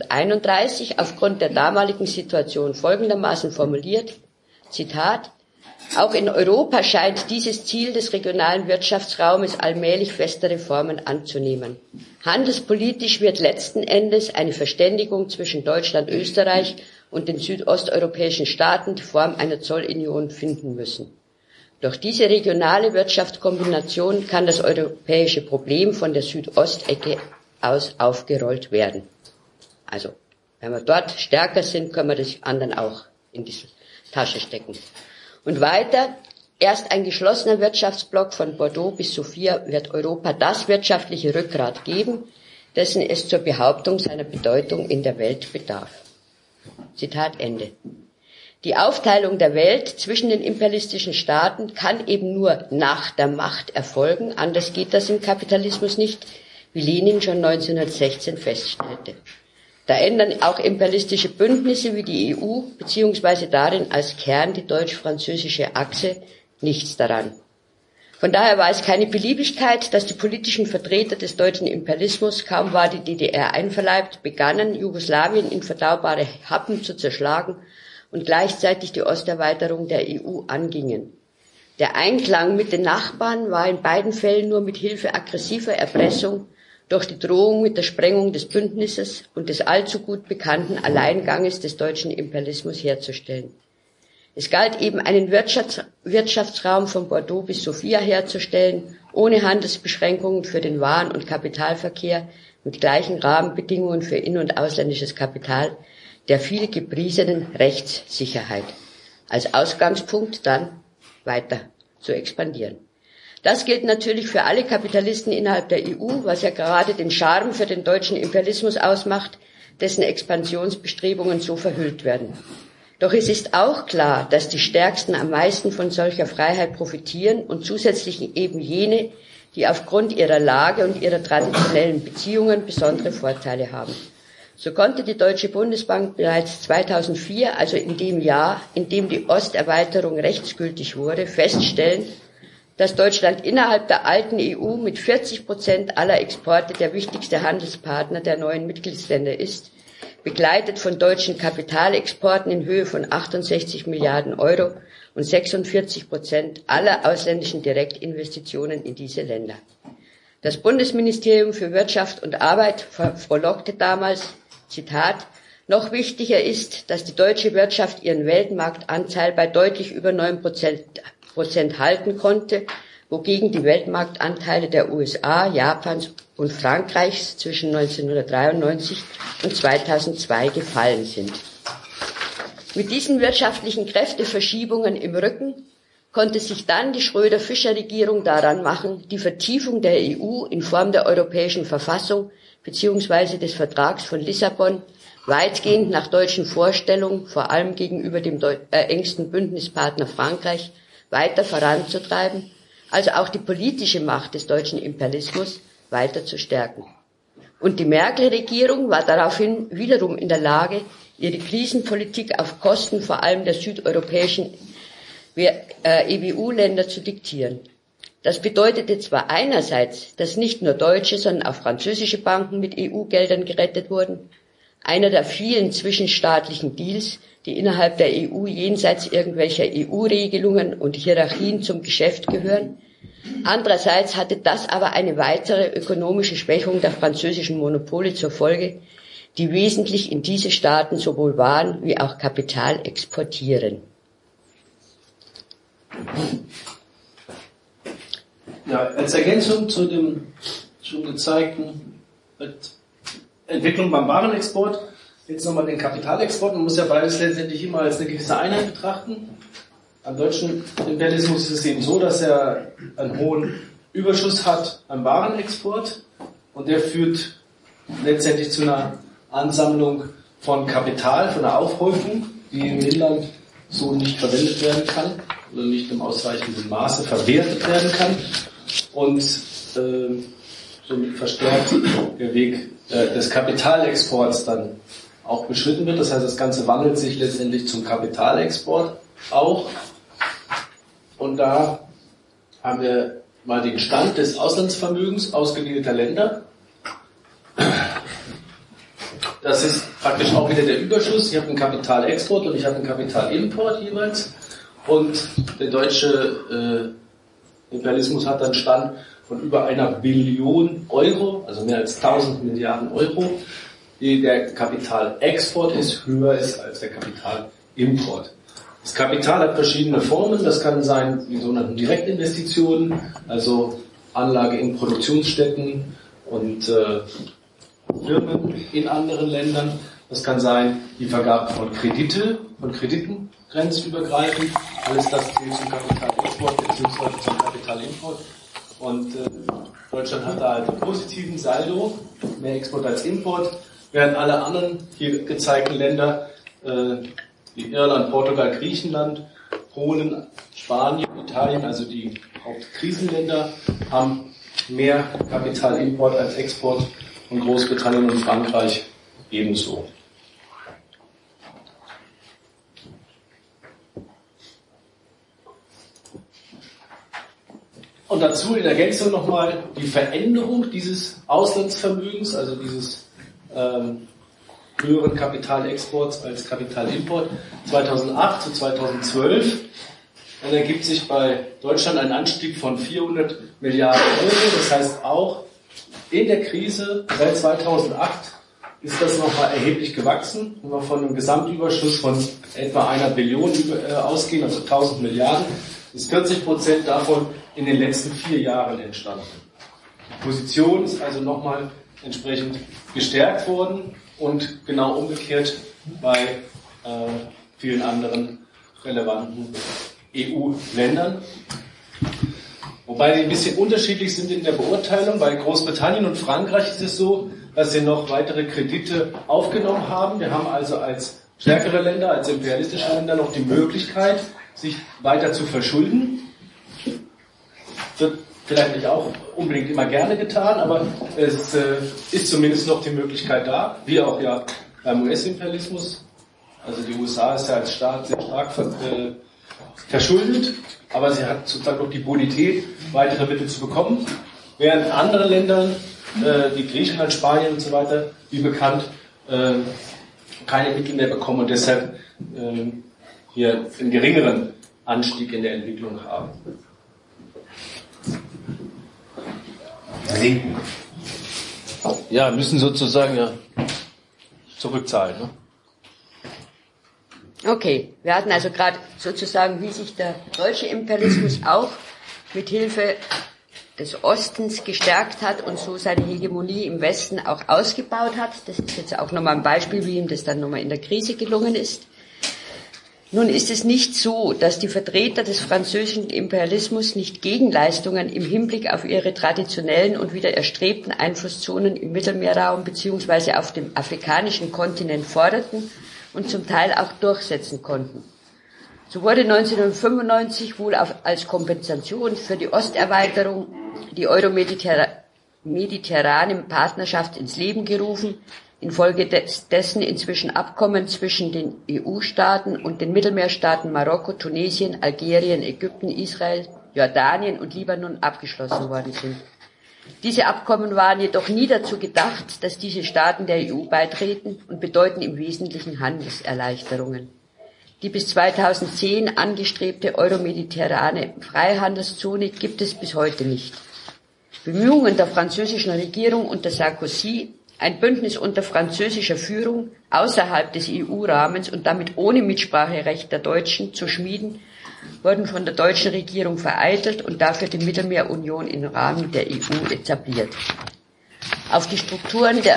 1931 aufgrund der damaligen Situation folgendermaßen formuliert, Zitat, auch in Europa scheint dieses Ziel des regionalen Wirtschaftsraumes allmählich festere Formen anzunehmen. Handelspolitisch wird letzten Endes eine Verständigung zwischen Deutschland, Österreich und den südosteuropäischen Staaten die Form einer Zollunion finden müssen. Durch diese regionale Wirtschaftskombination kann das europäische Problem von der Südostecke aus aufgerollt werden. Also, wenn wir dort stärker sind, können wir das anderen auch in die Tasche stecken. Und weiter, erst ein geschlossener Wirtschaftsblock von Bordeaux bis Sofia wird Europa das wirtschaftliche Rückgrat geben, dessen es zur Behauptung seiner Bedeutung in der Welt bedarf. Zitat Ende. Die Aufteilung der Welt zwischen den imperialistischen Staaten kann eben nur nach der Macht erfolgen, anders geht das im Kapitalismus nicht, wie Lenin schon 1916 feststellte. Da ändern auch imperialistische Bündnisse wie die EU beziehungsweise darin als Kern die deutsch-französische Achse nichts daran. Von daher war es keine Beliebigkeit, dass die politischen Vertreter des deutschen Imperialismus, kaum war die DDR einverleibt, begannen, Jugoslawien in verdaubare Happen zu zerschlagen und gleichzeitig die Osterweiterung der EU angingen. Der Einklang mit den Nachbarn war in beiden Fällen nur mit Hilfe aggressiver Erpressung durch die Drohung mit der Sprengung des Bündnisses und des allzu gut bekannten Alleinganges des deutschen Imperialismus herzustellen. Es galt eben einen Wirtschaftsraum von Bordeaux bis Sofia herzustellen, ohne Handelsbeschränkungen für den Waren- und Kapitalverkehr, mit gleichen Rahmenbedingungen für in- und ausländisches Kapital, der viel gepriesenen Rechtssicherheit. Als Ausgangspunkt dann weiter zu expandieren. Das gilt natürlich für alle Kapitalisten innerhalb der EU, was ja gerade den Charme für den deutschen Imperialismus ausmacht, dessen Expansionsbestrebungen so verhüllt werden. Doch es ist auch klar, dass die Stärksten am meisten von solcher Freiheit profitieren und zusätzlich eben jene, die aufgrund ihrer Lage und ihrer traditionellen Beziehungen besondere Vorteile haben. So konnte die Deutsche Bundesbank bereits 2004, also in dem Jahr, in dem die Osterweiterung rechtsgültig wurde, feststellen, dass Deutschland innerhalb der alten EU mit 40% aller Exporte der wichtigste Handelspartner der neuen Mitgliedsländer ist, begleitet von deutschen Kapitalexporten in Höhe von 68 Milliarden Euro und 46% aller ausländischen Direktinvestitionen in diese Länder. Das Bundesministerium für Wirtschaft und Arbeit frohlockte damals, Zitat, noch wichtiger ist, dass die deutsche Wirtschaft ihren Weltmarktanteil bei deutlich über 9% halten konnte, wogegen die Weltmarktanteile der USA, Japans und Frankreichs zwischen 1993 und 2002 gefallen sind. Mit diesen wirtschaftlichen Kräfteverschiebungen im Rücken konnte sich dann die Schröder-Fischer-Regierung daran machen, die Vertiefung der EU in Form der Europäischen Verfassung bzw. des Vertrags von Lissabon weitgehend nach deutschen Vorstellungen, vor allem gegenüber dem engsten Bündnispartner Frankreich, weiter voranzutreiben, also auch die politische Macht des deutschen Imperialismus weiter zu stärken. Und die Merkel-Regierung war daraufhin wiederum in der Lage, ihre Krisenpolitik auf Kosten vor allem der südeuropäischen EWU-Länder zu diktieren. Das bedeutete zwar einerseits, dass nicht nur deutsche, sondern auch französische Banken mit EU-Geldern gerettet wurden, einer der vielen zwischenstaatlichen Deals, die innerhalb der EU jenseits irgendwelcher EU-Regelungen und Hierarchien zum Geschäft gehören. Andererseits hatte das aber eine weitere ökonomische Schwächung der französischen Monopole zur Folge, die wesentlich in diese Staaten sowohl Waren wie auch Kapital exportieren. Ja, als Ergänzung zu dem schon gezeigten Entwicklung beim Warenexport, jetzt nochmal den Kapitalexport. Man muss ja beides letztendlich immer als eine gewisse Einheit betrachten. Am deutschen Imperialismus ist es eben so, dass er einen hohen Überschuss hat am Warenexport und der führt letztendlich zu einer Ansammlung von Kapital, von einer Aufhäufung, die im Inland so nicht verwendet werden kann oder nicht im ausreichenden Maße verwertet werden kann und somit verstärkt der Weg des Kapitalexports dann auch beschritten wird. Das heißt, das Ganze wandelt sich letztendlich zum Kapitalexport auch. Und da haben wir mal den Stand des Auslandsvermögens ausgewählter Länder. das ist praktisch auch wieder der Überschuss. Ich habe einen Kapitalexport und ich habe einen Kapitalimport jeweils. Und der deutsche Imperialismus hat dann Stand von über 1 Billion Euro, also mehr als 1000 Milliarden Euro. Der Kapitalexport höher ist als der Kapitalimport. Das Kapital hat verschiedene Formen. Das kann sein die sogenannten Direktinvestitionen, also Anlage in Produktionsstätten und Firmen in anderen Ländern. Das kann sein die Vergabe von Krediten grenzübergreifend. Alles das zählt zum Kapitalexport bzw. zum Kapitalimport. Und Deutschland hat da halt einen positiven Saldo, mehr Export als Import, während alle anderen hier gezeigten Länder, wie Irland, Portugal, Griechenland, Polen, Spanien, Italien, also die Hauptkrisenländer, haben mehr Kapitalimport als Export, und Großbritannien und Frankreich ebenso. Und dazu in Ergänzung nochmal die Veränderung dieses Auslandsvermögens, also dieses höheren Kapitalexports als Kapitalimport 2008 zu 2012. Dann ergibt sich bei Deutschland ein Anstieg von 400 Milliarden Euro. Das heißt, auch in der Krise seit 2008 ist das nochmal erheblich gewachsen. Wenn wir von einem Gesamtüberschuss von etwa 1 Billion ausgehen, also 1000 Milliarden, ist 40% davon in den letzten 4 Jahren entstanden. Die Position ist also nochmal entsprechend gestärkt worden und genau umgekehrt bei vielen anderen relevanten EU-Ländern. Wobei sie ein bisschen unterschiedlich sind in der Beurteilung. Bei Großbritannien und Frankreich ist es so, dass sie noch weitere Kredite aufgenommen haben. Wir haben also als stärkere Länder, als imperialistische Länder noch die Möglichkeit, sich weiter zu verschulden. Wird vielleicht nicht auch unbedingt immer gerne getan, aber es ist zumindest noch die Möglichkeit da, wie auch ja beim US-Imperialismus. Also die USA ist ja als Staat sehr stark verschuldet, aber sie hat sozusagen noch die Bonität, weitere Mittel zu bekommen, während andere Länder, wie Griechenland, Spanien und so weiter, wie bekannt, keine Mittel mehr bekommen und deshalb hier einen geringeren Anstieg in der Entwicklung haben. Ja, müssen sozusagen ja zurückzahlen. Ne? Okay, wir hatten also gerade sozusagen, wie sich der deutsche Imperialismus auch mit Hilfe des Ostens gestärkt hat und so seine Hegemonie im Westen auch ausgebaut hat. Das ist jetzt auch nochmal ein Beispiel, wie ihm das dann nochmal in der Krise gelungen ist. Nun ist es nicht so, dass die Vertreter des französischen Imperialismus nicht Gegenleistungen im Hinblick auf ihre traditionellen und wieder erstrebten Einflusszonen im Mittelmeerraum bzw. auf dem afrikanischen Kontinent forderten und zum Teil auch durchsetzen konnten. So wurde 1995 wohl als Kompensation für die Osterweiterung die euromediterrane Partnerschaft ins Leben gerufen, infolgedessen inzwischen Abkommen zwischen den EU-Staaten und den Mittelmeerstaaten Marokko, Tunesien, Algerien, Ägypten, Israel, Jordanien und Libanon abgeschlossen worden sind. Diese Abkommen waren jedoch nie dazu gedacht, dass diese Staaten der EU beitreten und bedeuten im Wesentlichen Handelserleichterungen. Die bis 2010 angestrebte euromediterrane Freihandelszone gibt es bis heute nicht. Bemühungen der französischen Regierung unter Sarkozy, ein Bündnis unter französischer Führung außerhalb des EU-Rahmens und damit ohne Mitspracherecht der Deutschen zu schmieden, wurden von der deutschen Regierung vereitelt und dafür die Mittelmeerunion im Rahmen der EU etabliert. Auf die Strukturen der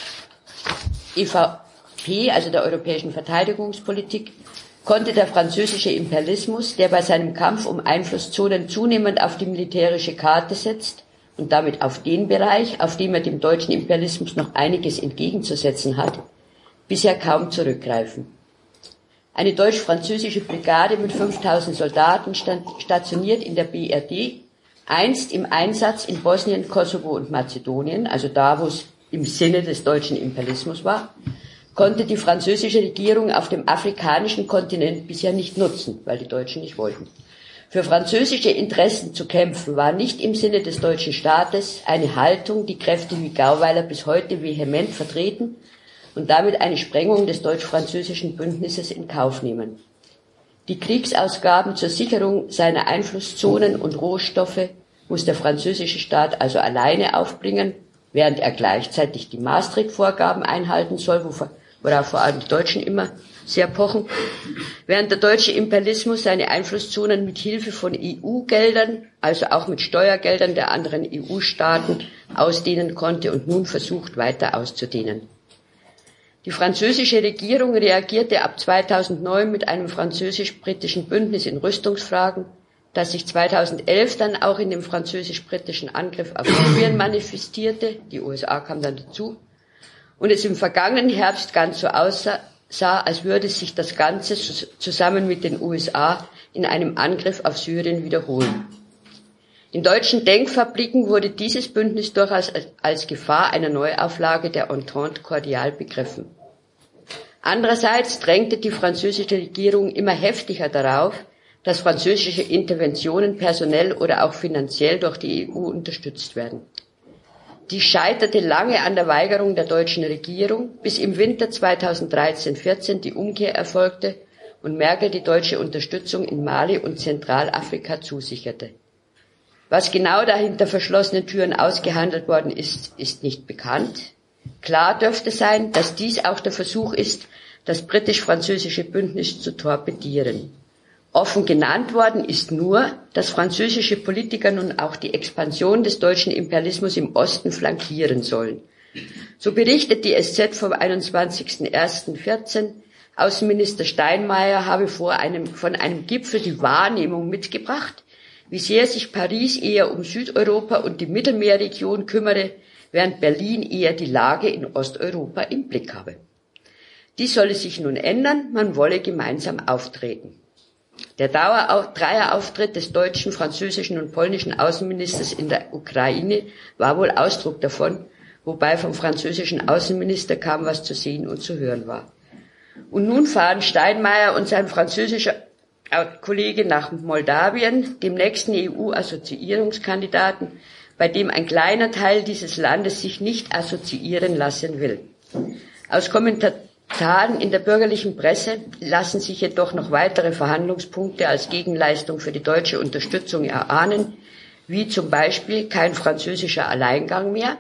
EVP, also der Europäischen Verteidigungspolitik, konnte der französische Imperialismus, der bei seinem Kampf um Einflusszonen zunehmend auf die militärische Karte setzt und damit auf den Bereich, auf dem er dem deutschen Imperialismus noch einiges entgegenzusetzen hat, bisher kaum zurückgreifen. Eine deutsch-französische Brigade mit 5000 Soldaten stationiert in der BRD, einst im Einsatz in Bosnien, Kosovo und Mazedonien, also da, wo es im Sinne des deutschen Imperialismus war, konnte die französische Regierung auf dem afrikanischen Kontinent bisher nicht nutzen, weil die Deutschen nicht wollten. Für französische Interessen zu kämpfen war nicht im Sinne des deutschen Staates, eine Haltung, die Kräfte wie Gauweiler bis heute vehement vertreten, und damit eine Sprengung des deutsch-französischen Bündnisses in Kauf nehmen. Die Kriegsausgaben zur Sicherung seiner Einflusszonen und Rohstoffe muss der französische Staat also alleine aufbringen, während er gleichzeitig die Maastricht-Vorgaben einhalten soll, worauf vor allem die Deutschen immer sehr pochen, während der deutsche Imperialismus seine Einflusszonen mit Hilfe von EU-Geldern, also auch mit Steuergeldern der anderen EU-Staaten, ausdehnen konnte und nun versucht, weiter auszudehnen. Die französische Regierung reagierte ab 2009 mit einem französisch-britischen Bündnis in Rüstungsfragen, das sich 2011 dann auch in dem französisch-britischen Angriff auf Libyen manifestierte, die USA kam dann dazu, und es im vergangenen Herbst ganz so aussah, als würde sich das Ganze zusammen mit den USA in einem Angriff auf Syrien wiederholen. In deutschen Denkfabriken wurde dieses Bündnis durchaus als Gefahr einer Neuauflage der Entente kordial begriffen. Andererseits drängte die französische Regierung immer heftiger darauf, dass französische Interventionen personell oder auch finanziell durch die EU unterstützt werden. Dies scheiterte lange an der Weigerung der deutschen Regierung, bis im Winter 2013-14 die Umkehr erfolgte und Merkel die deutsche Unterstützung in Mali und Zentralafrika zusicherte. Was genau da hinter verschlossenen Türen ausgehandelt worden ist, ist nicht bekannt. Klar dürfte sein, dass dies auch der Versuch ist, das britisch-französische Bündnis zu torpedieren. Offen genannt worden ist nur, dass französische Politiker nun auch die Expansion des deutschen Imperialismus im Osten flankieren sollen. So berichtet die SZ vom 21.01.14, Außenminister Steinmeier habe von einem Gipfel die Wahrnehmung mitgebracht, wie sehr sich Paris eher um Südeuropa und die Mittelmeerregion kümmere, während Berlin eher die Lage in Osteuropa im Blick habe. Dies solle sich nun ändern, man wolle gemeinsam auftreten. Der Dreierauftritt des deutschen, französischen und polnischen Außenministers in der Ukraine war wohl Ausdruck davon, wobei vom französischen Außenminister kaum was zu sehen und zu hören war. Und nun fahren Steinmeier und sein französischer Kollege nach Moldawien, dem nächsten EU-Assoziierungskandidaten, bei dem ein kleiner Teil dieses Landes sich nicht assoziieren lassen will. Aus Kommentaren in der bürgerlichen Presse lassen sich jedoch noch weitere Verhandlungspunkte als Gegenleistung für die deutsche Unterstützung erahnen, wie zum Beispiel kein französischer Alleingang mehr.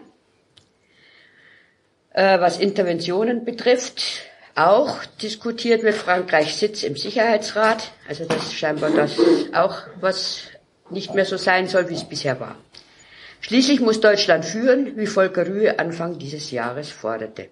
Was Interventionen betrifft, auch diskutiert wird Frankreichs Sitz im Sicherheitsrat, also das ist scheinbar das auch, was nicht mehr so sein soll, wie es bisher war. Schließlich muss Deutschland führen, wie Volker Rühe Anfang dieses Jahres forderte.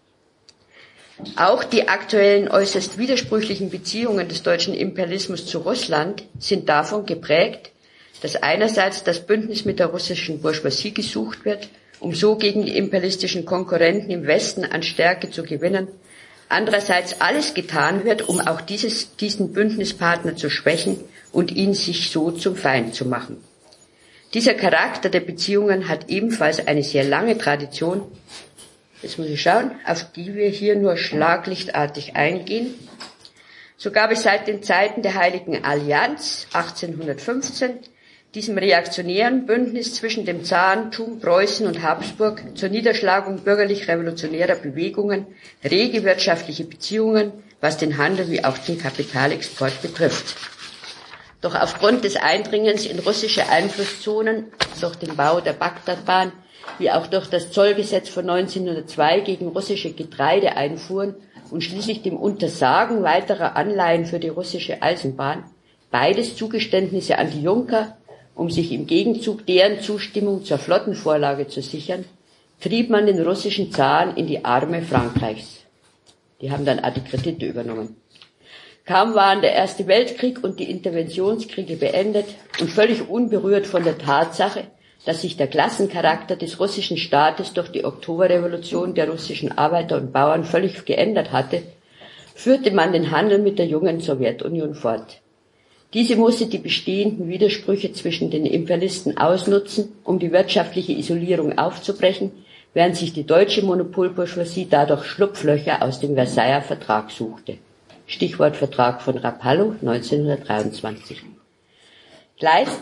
Auch die aktuellen äußerst widersprüchlichen Beziehungen des deutschen Imperialismus zu Russland sind davon geprägt, dass einerseits das Bündnis mit der russischen Bourgeoisie gesucht wird, um so gegen die imperialistischen Konkurrenten im Westen an Stärke zu gewinnen, andererseits alles getan wird, um auch diesen Bündnispartner zu schwächen und ihn sich so zum Feind zu machen. Dieser Charakter der Beziehungen hat ebenfalls eine sehr lange Tradition. Jetzt muss ich schauen, auf die wir hier nur schlaglichtartig eingehen. So gab es seit den Zeiten der Heiligen Allianz 1815, diesem reaktionären Bündnis zwischen dem Zarentum, Preußen und Habsburg zur Niederschlagung bürgerlich-revolutionärer Bewegungen, rege wirtschaftliche Beziehungen, was den Handel wie auch den Kapitalexport betrifft. Doch aufgrund des Eindringens in russische Einflusszonen durch den Bau der Bagdadbahn wie auch durch das Zollgesetz von 1902 gegen russische Getreideeinfuhren und schließlich dem Untersagen weiterer Anleihen für die russische Eisenbahn, beides Zugeständnisse an die Junker, um sich im Gegenzug deren Zustimmung zur Flottenvorlage zu sichern, trieb man den russischen Zaren in die Arme Frankreichs. Die haben dann auch die Kredite übernommen. Kaum waren der Erste Weltkrieg und die Interventionskriege beendet und völlig unberührt von der Tatsache, dass sich der Klassencharakter des russischen Staates durch die Oktoberrevolution der russischen Arbeiter und Bauern völlig geändert hatte, führte man den Handel mit der jungen Sowjetunion fort. Diese musste die bestehenden Widersprüche zwischen den Imperialisten ausnutzen, um die wirtschaftliche Isolierung aufzubrechen, während sich die deutsche Monopolbourgeoisie dadurch Schlupflöcher aus dem Versailler Vertrag suchte. Stichwort Vertrag von Rapallo 1923.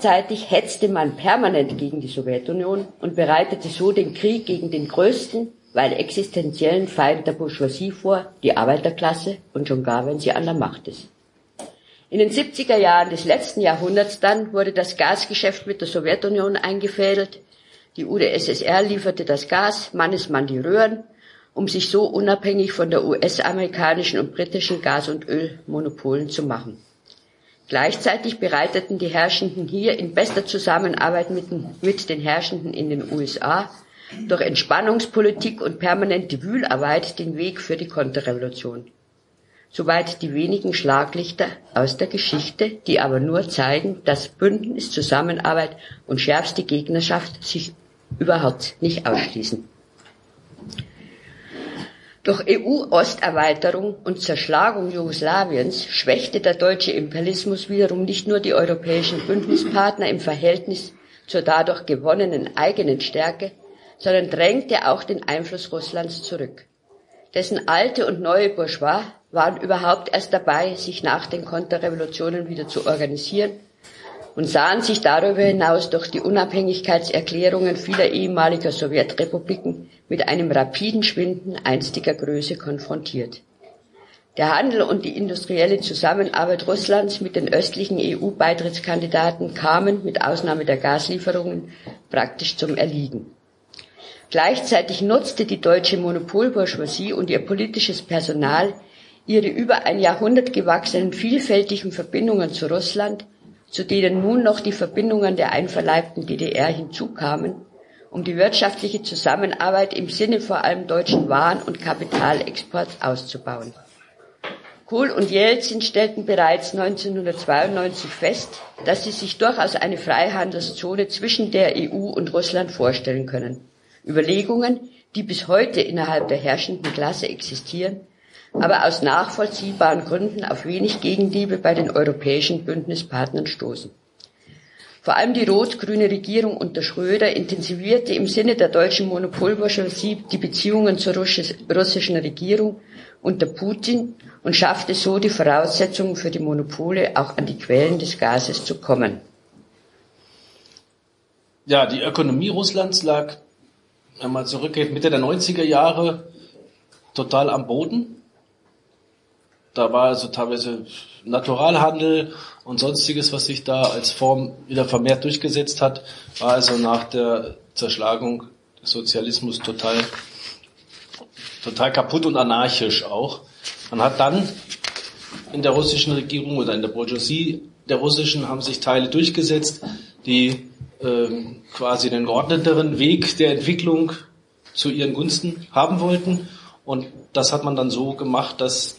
Gleichzeitig hetzte man permanent gegen die Sowjetunion und bereitete so den Krieg gegen den größten, weil existenziellen Feind der Bourgeoisie vor, die Arbeiterklasse, und schon gar, wenn sie an der Macht ist. In den 70er Jahren des letzten Jahrhunderts dann wurde das Gasgeschäft mit der Sowjetunion eingefädelt. Die UdSSR lieferte das Gas, Mannesmann die Röhren, um sich so unabhängig von der US-amerikanischen und britischen Gas- und Ölmonopolen zu machen. Gleichzeitig bereiteten die Herrschenden hier in bester Zusammenarbeit mit den Herrschenden in den USA durch Entspannungspolitik und permanente Wühlarbeit den Weg für die Konterrevolution. Soweit die wenigen Schlaglichter aus der Geschichte, die aber nur zeigen, dass Bündnis, Zusammenarbeit und schärfste Gegnerschaft sich überhaupt nicht ausschließen. Durch EU-Osterweiterung und Zerschlagung Jugoslawiens schwächte der deutsche Imperialismus wiederum nicht nur die europäischen Bündnispartner im Verhältnis zur dadurch gewonnenen eigenen Stärke, sondern drängte auch den Einfluss Russlands zurück. Dessen alte und neue Bourgeois waren überhaupt erst dabei, sich nach den Konterrevolutionen wieder zu organisieren und sahen sich darüber hinaus durch die Unabhängigkeitserklärungen vieler ehemaliger Sowjetrepubliken mit einem rapiden Schwinden einstiger Größe konfrontiert. Der Handel und die industrielle Zusammenarbeit Russlands mit den östlichen EU-Beitrittskandidaten kamen, mit Ausnahme der Gaslieferungen, praktisch zum Erliegen. Gleichzeitig nutzte die deutsche Monopolbourgeoisie und ihr politisches Personal ihre über ein Jahrhundert gewachsenen vielfältigen Verbindungen zu Russland, zu denen nun noch die Verbindungen der einverleibten DDR hinzukamen, um die wirtschaftliche Zusammenarbeit im Sinne vor allem deutschen Waren- und Kapitalexports auszubauen. Kohl und Jelzin stellten bereits 1992 fest, dass sie sich durchaus eine Freihandelszone zwischen der EU und Russland vorstellen können. Überlegungen, die bis heute innerhalb der herrschenden Klasse existieren, aber aus nachvollziehbaren Gründen auf wenig Gegenliebe bei den europäischen Bündnispartnern stoßen. Vor allem die rot-grüne Regierung unter Schröder intensivierte im Sinne der deutschen Monopolbourgeoisie die Beziehungen zur russischen Regierung unter Putin und schaffte so die Voraussetzungen für die Monopole, auch an die Quellen des Gases zu kommen. Ja, die Ökonomie Russlands lag, wenn man zurückgeht, Mitte der 90er Jahre total am Boden. Da war also teilweise Naturalhandel und Sonstiges, was sich da als Form wieder vermehrt durchgesetzt hat, war also nach der Zerschlagung des Sozialismus total kaputt und anarchisch auch. Man hat dann in der russischen Regierung oder in der Bourgeoisie der russischen haben sich Teile durchgesetzt, die quasi den geordneteren Weg der Entwicklung zu ihren Gunsten haben wollten. Und das hat man dann so gemacht, dass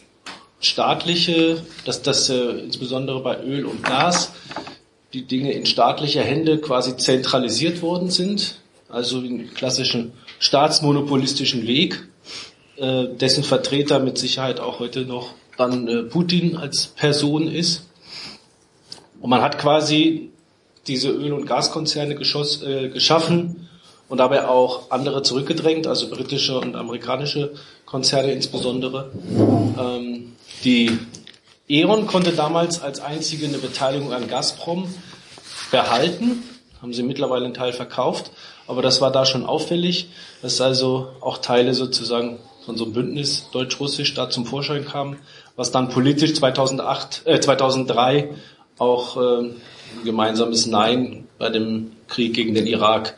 insbesondere bei Öl und Gas die Dinge in staatlicher Hände quasi zentralisiert worden sind, also den klassischen staatsmonopolistischen Weg, dessen Vertreter mit Sicherheit auch heute noch dann Putin als Person ist. Und man hat quasi diese Öl- und Gaskonzerne geschaffen und dabei auch andere zurückgedrängt, also britische und amerikanische Konzerne insbesondere. Die E.ON konnte damals als einzige eine Beteiligung an Gazprom behalten, haben sie mittlerweile einen Teil verkauft, aber das war da schon auffällig, dass also auch Teile sozusagen von so einem Bündnis deutsch-russisch da zum Vorschein kamen, was dann politisch 2003 auch ein gemeinsames Nein bei dem Krieg gegen den Irak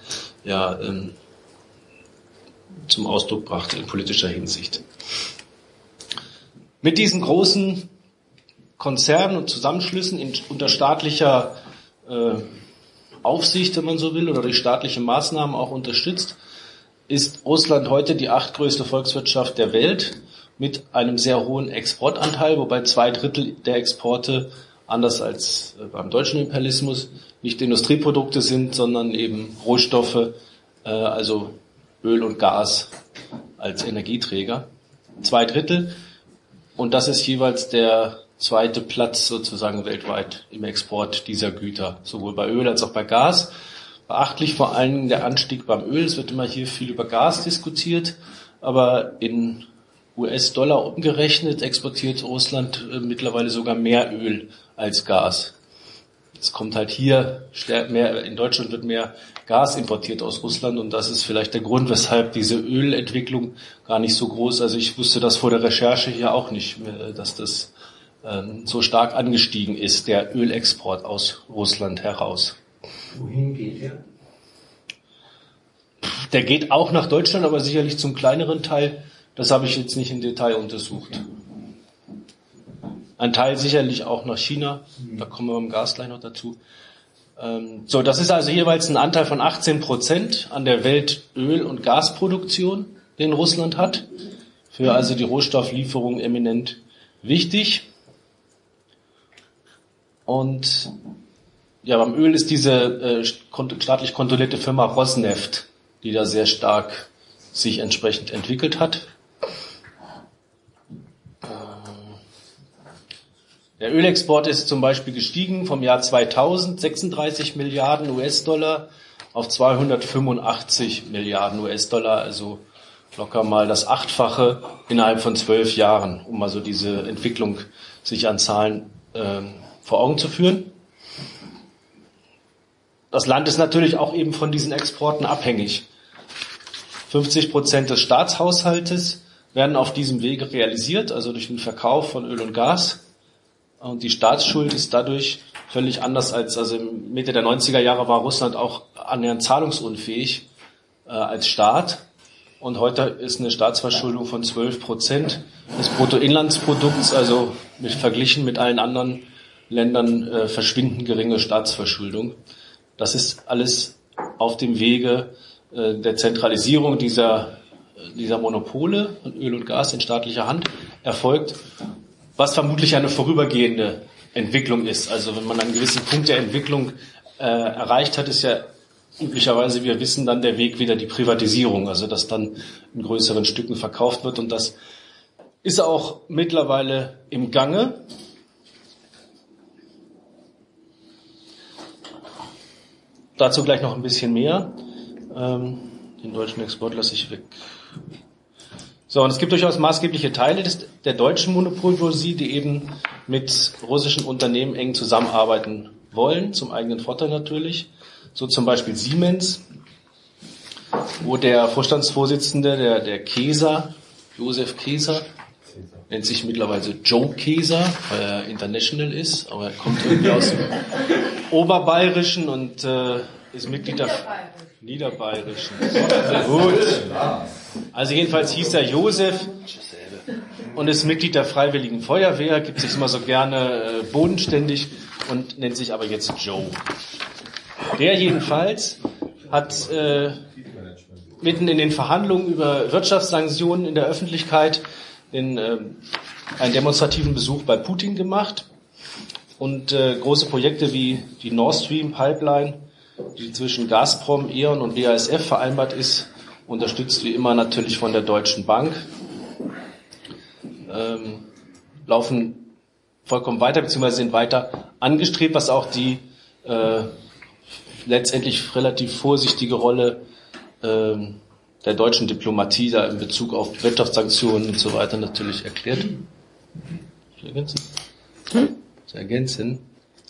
zum Ausdruck brachte in politischer Hinsicht. Mit diesen großen Konzernen und Zusammenschlüssen unter staatlicher Aufsicht, wenn man so will, oder durch staatliche Maßnahmen auch unterstützt, ist Russland heute die 8. größte Volkswirtschaft der Welt mit einem sehr hohen Exportanteil, wobei 2/3 der Exporte, anders als beim deutschen Imperialismus, nicht Industrieprodukte sind, sondern eben Rohstoffe, also Öl und Gas als Energieträger. 2/3. Und das ist jeweils der zweite Platz sozusagen weltweit im Export dieser Güter, sowohl bei Öl als auch bei Gas. Beachtlich vor allem der Anstieg beim Öl. Es wird immer hier viel über Gas diskutiert, aber in US-Dollar umgerechnet exportiert Russland mittlerweile sogar mehr Öl als Gas. es kommt halt hier mehr, in Deutschland wird mehr Gas importiert aus Russland und das ist vielleicht der Grund, weshalb diese Ölentwicklung gar nicht so groß, also ich wusste das vor der Recherche hier auch nicht, dass das so stark angestiegen ist, der Ölexport aus Russland heraus. Wohin geht er? Der geht auch nach Deutschland, aber sicherlich zum kleineren Teil. Das habe ich jetzt nicht im Detail untersucht. Ein Teil sicherlich auch nach China. Da kommen wir beim Gas gleich noch dazu. So, das ist also jeweils ein Anteil von 18% an der Weltöl- und Gasproduktion, den Russland hat. Für also die Rohstofflieferung eminent wichtig. Und ja, beim Öl ist diese staatlich kontrollierte Firma Rosneft, die da sehr stark sich entsprechend entwickelt hat. Der Ölexport ist zum Beispiel gestiegen vom Jahr 2000, 36 Milliarden US-Dollar auf 285 Milliarden US-Dollar, also locker mal das Achtfache innerhalb von 12 Jahren, um mal so diese Entwicklung sich an Zahlen vor Augen zu führen. Das Land ist natürlich auch eben von diesen Exporten abhängig. 50% des Staatshaushaltes werden auf diesem Wege realisiert, also durch den Verkauf von Öl und Gas. Und die Staatsschuld ist dadurch völlig anders als, also Mitte der 90er Jahre war Russland auch annähernd zahlungsunfähig als Staat. Und heute ist eine Staatsverschuldung von 12% des Bruttoinlandsprodukts, also verglichen mit allen anderen Ländern verschwindend geringe Staatsverschuldung. Das ist alles auf dem Wege der Zentralisierung dieser Monopole von Öl und Gas in staatlicher Hand erfolgt, was vermutlich eine vorübergehende Entwicklung ist. Also wenn man einen gewissen Punkt der Entwicklung erreicht hat, ist ja üblicherweise, wir wissen, dann der Weg wieder die Privatisierung, also dass dann in größeren Stücken verkauft wird und das ist auch mittlerweile im Gange. Dazu gleich noch ein bisschen mehr. Den deutschen Export lasse ich weg. So, und es gibt durchaus maßgebliche Teile der deutschen Monopolbourgeoisie, die eben mit russischen Unternehmen eng zusammenarbeiten wollen, zum eigenen Vorteil natürlich. So zum Beispiel Siemens, wo der Vorstandsvorsitzende, der Keser, Josef Keser, nennt sich mittlerweile Joe Keser, weil er international ist, aber er kommt irgendwie aus dem Oberbayerischen und ist Mitglied der Niederbayerischen. Gut. Also jedenfalls hieß er Josef und ist Mitglied der Freiwilligen Feuerwehr, gibt sich immer so gerne bodenständig und nennt sich aber jetzt Joe. Der jedenfalls hat mitten in den Verhandlungen über Wirtschaftssanktionen in der Öffentlichkeit einen demonstrativen Besuch bei Putin gemacht und große Projekte wie die Nord Stream Pipeline, die zwischen Gazprom, E.ON und BASF vereinbart ist, unterstützt wie immer natürlich von der Deutschen Bank, laufen vollkommen weiter, beziehungsweise sind weiter angestrebt, was auch die letztendlich relativ vorsichtige Rolle der deutschen Diplomatie da in Bezug auf Wirtschaftssanktionen und so weiter natürlich erklärt. Zu ergänzen?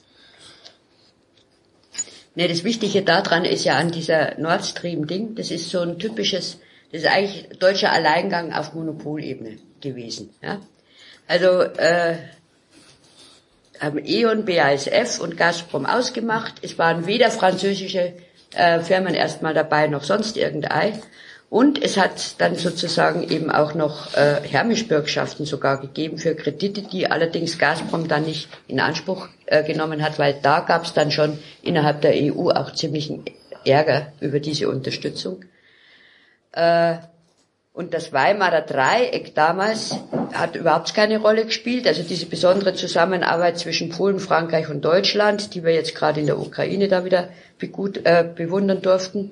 Ne, das Wichtige daran ist ja an dieser Nord Stream-Ding, das ist so ein typisches, das ist eigentlich deutscher Alleingang auf Monopolebene gewesen. Ja? Also haben E.ON, BASF und Gazprom ausgemacht. Es waren weder französische Firmen erstmal dabei, noch sonst irgendein. Und es hat dann sozusagen eben auch noch Hermisch-Bürgschaften sogar gegeben für Kredite, die allerdings Gazprom dann nicht in Anspruch genommen hat, weil da gab es dann schon innerhalb der EU auch ziemlichen Ärger über diese Unterstützung. Und das Weimarer Dreieck damals hat überhaupt keine Rolle gespielt. Also diese besondere Zusammenarbeit zwischen Polen, Frankreich und Deutschland, die wir jetzt gerade in der Ukraine da wieder bewundern durften.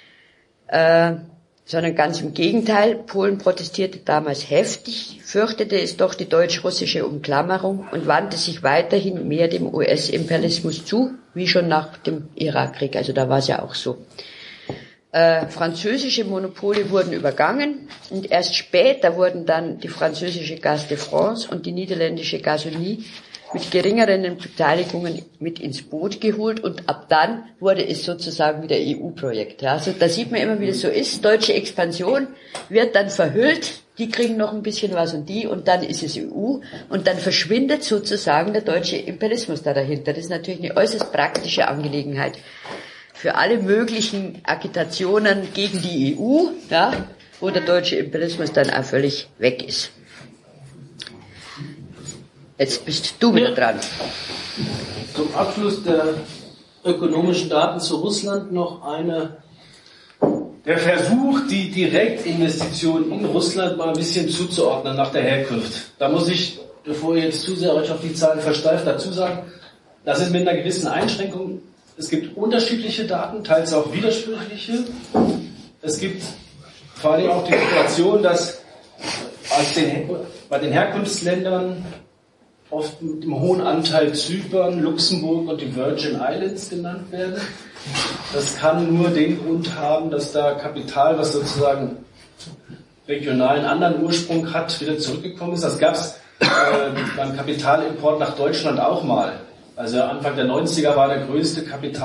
Sondern ganz im Gegenteil. Polen protestierte damals heftig, fürchtete es doch die deutsch-russische Umklammerung und wandte sich weiterhin mehr dem US-Imperialismus zu, wie schon nach dem Irakkrieg. Also da war es ja auch so. Französische Monopole wurden übergangen und erst später wurden dann die französische Gaz de France und die niederländische Gasunie mit geringeren Beteiligungen mit ins Boot geholt und ab dann wurde es sozusagen wieder EU-Projekt. Ja, also da sieht man immer, wie das so ist. Deutsche Expansion wird dann verhüllt, die kriegen noch ein bisschen was und dann ist es EU und dann verschwindet sozusagen der deutsche Imperialismus da dahinter. Das ist natürlich eine äußerst praktische Angelegenheit für alle möglichen Agitationen gegen die EU, ja, wo der deutsche Imperialismus dann auch völlig weg ist. Jetzt bist du wieder dran. Zum Abschluss der ökonomischen Daten zu Russland noch der Versuch, die Direktinvestitionen in Russland mal ein bisschen zuzuordnen nach der Herkunft. Da muss ich, bevor ihr jetzt zu sehr euch auf die Zahlen versteift, dazu sagen, das ist mit einer gewissen Einschränkung. Es gibt unterschiedliche Daten, teils auch widersprüchliche. Es gibt vor allem auch die Situation, dass bei den Herkunftsländern oft mit dem hohen Anteil Zypern, Luxemburg und die Virgin Islands genannt werden. Das kann nur den Grund haben, dass da Kapital, was sozusagen regionalen anderen Ursprung hat, wieder zurückgekommen ist. Das gab es beim Kapitalimport nach Deutschland auch mal. Also Anfang der 90er war der größten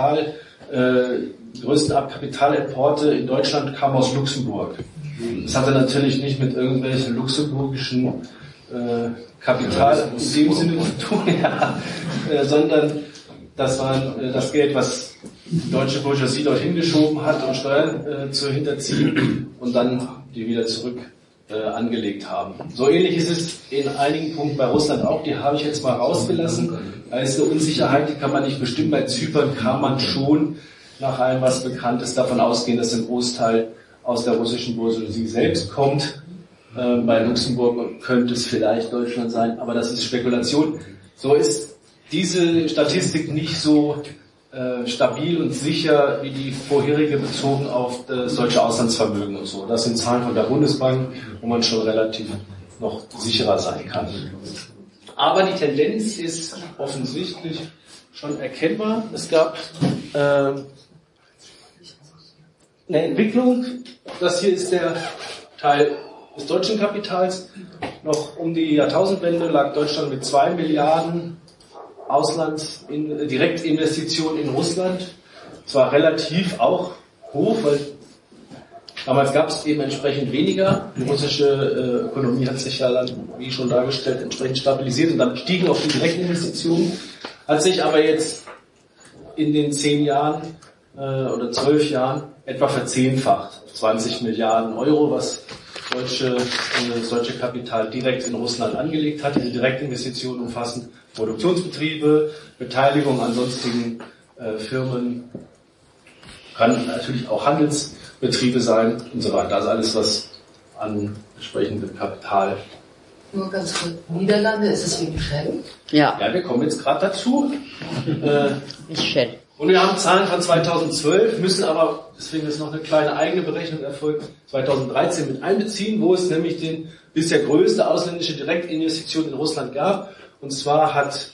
Kapitalimporte in Deutschland kamen aus Luxemburg. Das hatte natürlich nicht mit irgendwelchen luxemburgischen Kapital in dem Sinne zu tun, ja, sondern das war das Geld, was die deutsche Bourgeoisie dorthin geschoben hat, um Steuern zu hinterziehen und dann die wieder zurück angelegt haben. So ähnlich ist es in einigen Punkten bei Russland auch, die habe ich jetzt mal rausgelassen. Da ist eine Unsicherheit, die kann man nicht bestimmen. Bei Zypern kann man schon nach allem, was bekannt ist, davon ausgehen, dass ein Großteil aus der russischen Bourgeoisie selbst kommt. Bei Luxemburg könnte es vielleicht Deutschland sein, aber das ist Spekulation. So ist diese Statistik nicht so stabil und sicher wie die vorherige bezogen auf das deutsche Auslandsvermögen und so. Das sind Zahlen von der Bundesbank, wo man schon relativ noch sicherer sein kann. Aber die Tendenz ist offensichtlich schon erkennbar. Es gab eine Entwicklung. Das hier ist der Teil des deutschen Kapitals. Noch um die Jahrtausendwende lag Deutschland mit 2 Milliarden Direktinvestitionen in Russland. Zwar relativ auch hoch, weil damals gab es eben entsprechend weniger. Die russische Ökonomie hat sich ja dann, wie schon dargestellt, entsprechend stabilisiert und dann stiegen auch die Direktinvestitionen. Hat sich aber jetzt in den 10 Jahren oder 12 Jahren etwa verzehnfacht. 20 Milliarden Euro, was das deutsche Kapital direkt in Russland angelegt hat. Diese Direktinvestitionen umfassen Produktionsbetriebe, Beteiligung an sonstigen Firmen, kann natürlich auch Handelsbetriebe sein und so weiter. Also alles, was an entsprechendem Kapital. Nur ganz kurz, Niederlande, ist es wegen Shell? Ja. Ja, wir kommen jetzt gerade dazu. Ist Shell. Und wir haben Zahlen von 2012, müssen aber, deswegen ist noch eine kleine eigene Berechnung erfolgt, 2013 mit einbeziehen, wo es nämlich den bisher größte ausländische Direktinvestition in Russland gab. Und zwar hat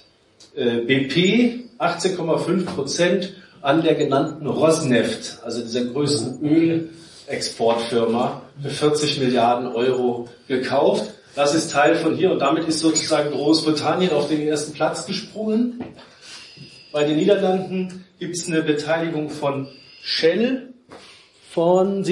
BP 18,5% an der genannten Rosneft, also dieser größten Ölexportfirma, für 40 Milliarden Euro gekauft. Das ist Teil von hier und damit ist sozusagen Großbritannien auf den ersten Platz gesprungen. Bei den Niederlanden gibt es eine Beteiligung von Shell von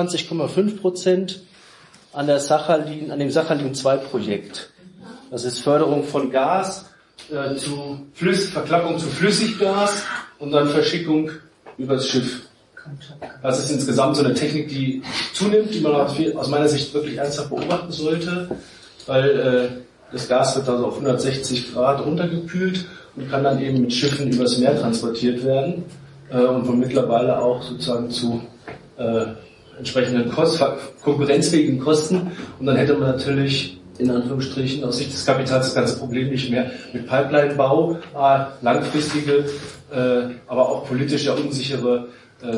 27,5% an dem Sachalin-2-Projekt. Das ist Förderung von Gas Verklappung zu Flüssiggas und dann Verschickung übers Schiff. Das ist insgesamt so eine Technik, die zunimmt, die man aus meiner Sicht wirklich ernsthaft beobachten sollte, weil das Gas wird also auf 160 Grad runtergekühlt und kann dann eben mit Schiffen übers Meer transportiert werden und von mittlerweile auch sozusagen zu entsprechenden konkurrenzfähigen Kosten. Und dann hätte man natürlich in Anführungsstrichen aus Sicht des Kapitals das ganze Problem nicht mehr mit Pipeline-Bau, langfristige, aber auch politisch ja unsichere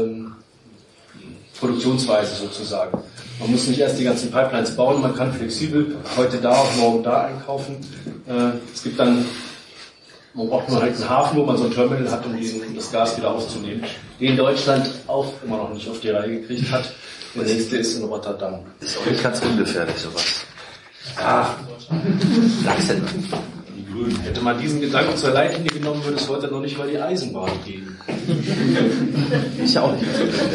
Produktionsweise sozusagen. Man muss nicht erst die ganzen Pipelines bauen, man kann flexibel heute da und morgen da einkaufen. Es gibt dann, man braucht nur halt einen Hafen, wo man so ein Terminal hat, um das Gas wieder aufzunehmen, den Deutschland auch immer noch nicht auf die Reihe gekriegt hat. Der nächste ist in Rotterdam. Das ist auch nicht ganz ungefährlich, sowas. Langsam. Grünen. Hätte man diesen Gedanken zur Leitlinie genommen, würde es heute noch nicht mal die Eisenbahn geben. Ich auch nicht.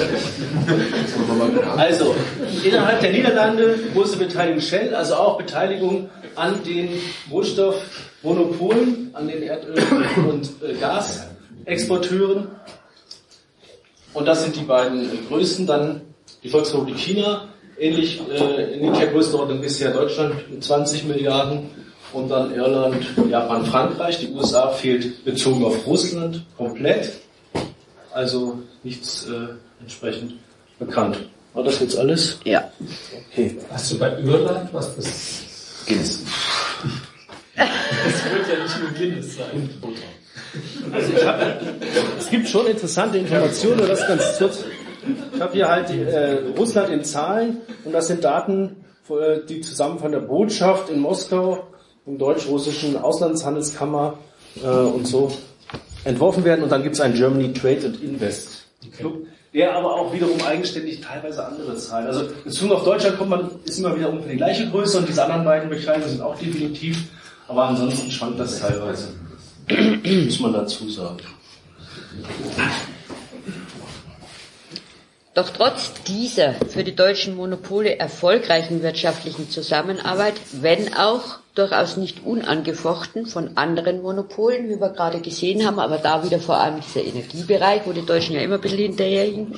Also, innerhalb der Niederlande große Beteiligung Shell, also auch Beteiligung an den Rohstoffmonopolen, an den Erdöl- und Gasexporteuren. Und das sind die beiden größten. Dann die Volksrepublik China, ähnlich in ähnlicher Größenordnung bisher Deutschland mit 20 Milliarden. Und dann Irland, Japan, Frankreich. Die USA fehlt bezogen auf Russland komplett. Also nichts entsprechend bekannt. War das jetzt alles? Ja. Okay. Hast du bei Irland was das Guinness? Das wird ja nicht nur Guinness sein. Also es gibt schon interessante Informationen, nur das ganz kurz. Ich habe hier halt Russland in Zahlen und das sind Daten, die zusammen von der Botschaft in Moskau, im deutsch-russischen Auslandshandelskammer und so entworfen werden. Und dann gibt es einen Germany Trade and Invest Club, der aber auch wiederum eigenständig teilweise andere Zahlen. Also bezogen auf Deutschland ist immer wieder ungefähr die gleiche Größe und diese anderen beiden Beschreibungen sind auch definitiv, aber ansonsten schwankt das teilweise. Muss man dazu sagen. Doch trotz dieser für die deutschen Monopole erfolgreichen wirtschaftlichen Zusammenarbeit, wenn auch durchaus nicht unangefochten von anderen Monopolen, wie wir gerade gesehen haben, aber da wieder vor allem dieser Energiebereich, wo die Deutschen ja immer ein bisschen hinterherhinken.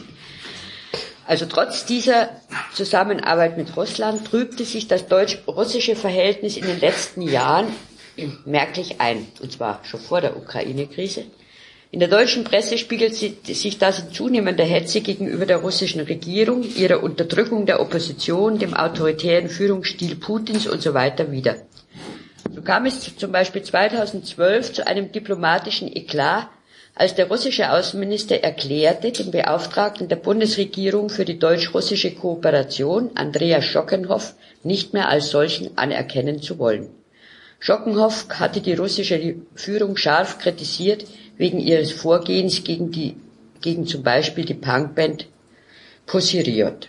Also trotz dieser Zusammenarbeit mit Russland trübte sich das deutsch-russische Verhältnis in den letzten Jahren merklich ein, und zwar schon vor der Ukraine-Krise. In der deutschen Presse spiegelt sich das in zunehmender Hetze gegenüber der russischen Regierung, ihrer Unterdrückung der Opposition, dem autoritären Führungsstil Putins und so weiter wider. So kam es zum Beispiel 2012 zu einem diplomatischen Eklat, als der russische Außenminister erklärte, den Beauftragten der Bundesregierung für die deutsch-russische Kooperation, Andreas Schockenhoff, nicht mehr als solchen anerkennen zu wollen. Schockenhoff hatte die russische Führung scharf kritisiert wegen ihres Vorgehens gegen zum Beispiel die Punkband Pussy Riot.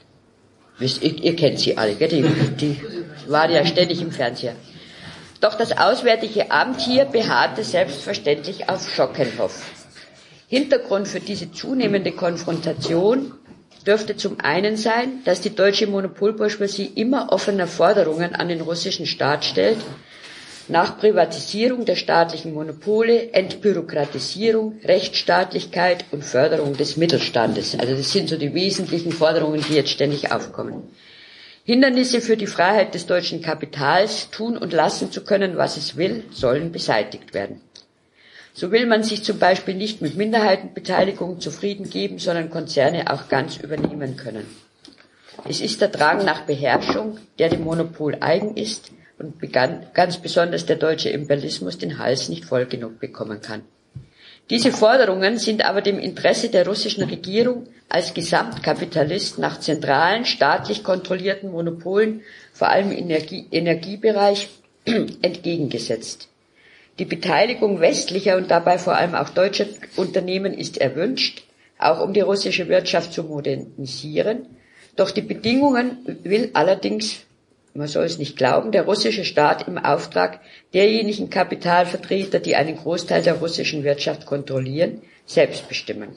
Ihr kennt sie alle, gell? Die war ja ständig im Fernseher. Doch das Auswärtige Amt hier beharrte selbstverständlich auf Schockenhoff. Hintergrund für diese zunehmende Konfrontation dürfte zum einen sein, dass die deutsche Monopolbourgeoisie immer offener Forderungen an den russischen Staat stellt, nach Privatisierung der staatlichen Monopole, Entbürokratisierung, Rechtsstaatlichkeit und Förderung des Mittelstandes. Also das sind so die wesentlichen Forderungen, die jetzt ständig aufkommen. Hindernisse für die Freiheit des deutschen Kapitals, tun und lassen zu können, was es will, sollen beseitigt werden. So will man sich zum Beispiel nicht mit Minderheitenbeteiligung zufrieden geben, sondern Konzerne auch ganz übernehmen können. Es ist der Drang nach Beherrschung, der dem Monopol eigen ist und ganz besonders der deutsche Imperialismus den Hals nicht voll genug bekommen kann. Diese Forderungen sind aber dem Interesse der russischen Regierung als Gesamtkapitalist nach zentralen, staatlich kontrollierten Monopolen, vor allem im Energiebereich, entgegengesetzt. Die Beteiligung westlicher und dabei vor allem auch deutscher Unternehmen ist erwünscht, auch um die russische Wirtschaft zu modernisieren. Doch die Bedingungen will allerdings, man soll es nicht glauben, der russische Staat im Auftrag derjenigen Kapitalvertreter, die einen Großteil der russischen Wirtschaft kontrollieren, selbst bestimmen.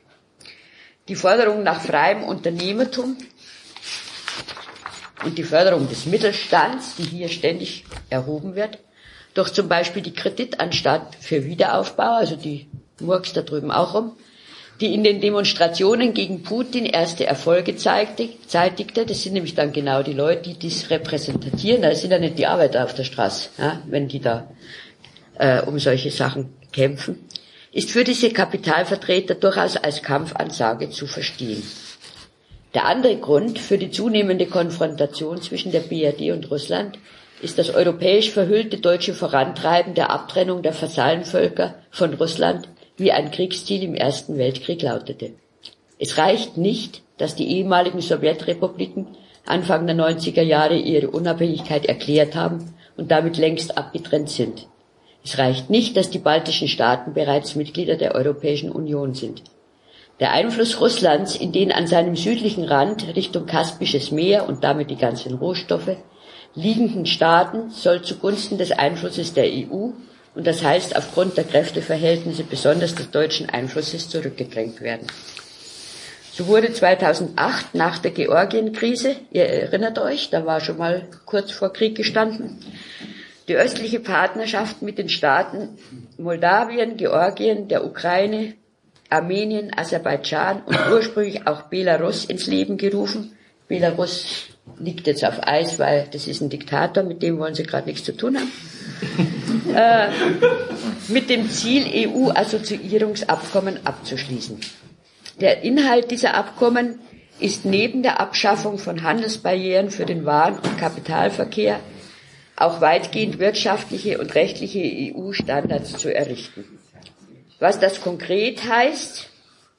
Die Forderung nach freiem Unternehmertum und die Förderung des Mittelstands, die hier ständig erhoben wird, durch zum Beispiel die Kreditanstalt für Wiederaufbau, also die murks da drüben auch rum, die in den Demonstrationen gegen Putin erste Erfolge zeitigte. Das sind nämlich dann genau die Leute, die das repräsentieren. Das sind ja nicht die Arbeiter auf der Straße, ja, wenn die da um solche Sachen kämpfen, ist für diese Kapitalvertreter durchaus als Kampfansage zu verstehen. Der andere Grund für die zunehmende Konfrontation zwischen der BRD und Russland ist das europäisch verhüllte deutsche Vorantreiben der Abtrennung der Vasallenvölker von Russland, wie ein Kriegsziel im Ersten Weltkrieg lautete. Es reicht nicht, dass die ehemaligen Sowjetrepubliken Anfang der 90er Jahre ihre Unabhängigkeit erklärt haben und damit längst abgetrennt sind. Es reicht nicht, dass die baltischen Staaten bereits Mitglieder der Europäischen Union sind. Der Einfluss Russlands in den an seinem südlichen Rand Richtung Kaspisches Meer und damit die ganzen Rohstoffe liegenden Staaten soll zugunsten des Einflusses der EU und das heißt aufgrund der Kräfteverhältnisse besonders des deutschen Einflusses zurückgedrängt werden. So wurde 2008 nach der Georgienkrise, ihr erinnert euch, da war schon mal kurz vor Krieg gestanden, die östliche Partnerschaft mit den Staaten Moldawien, Georgien, der Ukraine, Armenien, Aserbaidschan und ursprünglich auch Belarus ins Leben gerufen. Belarus liegt jetzt auf Eis, weil das ist ein Diktator, mit dem wollen sie gerade nichts zu tun haben. Mit dem Ziel, EU-Assoziierungsabkommen abzuschließen. Der Inhalt dieser Abkommen ist neben der Abschaffung von Handelsbarrieren für den Waren- und Kapitalverkehr auch weitgehend wirtschaftliche und rechtliche EU-Standards zu errichten. Was das konkret heißt,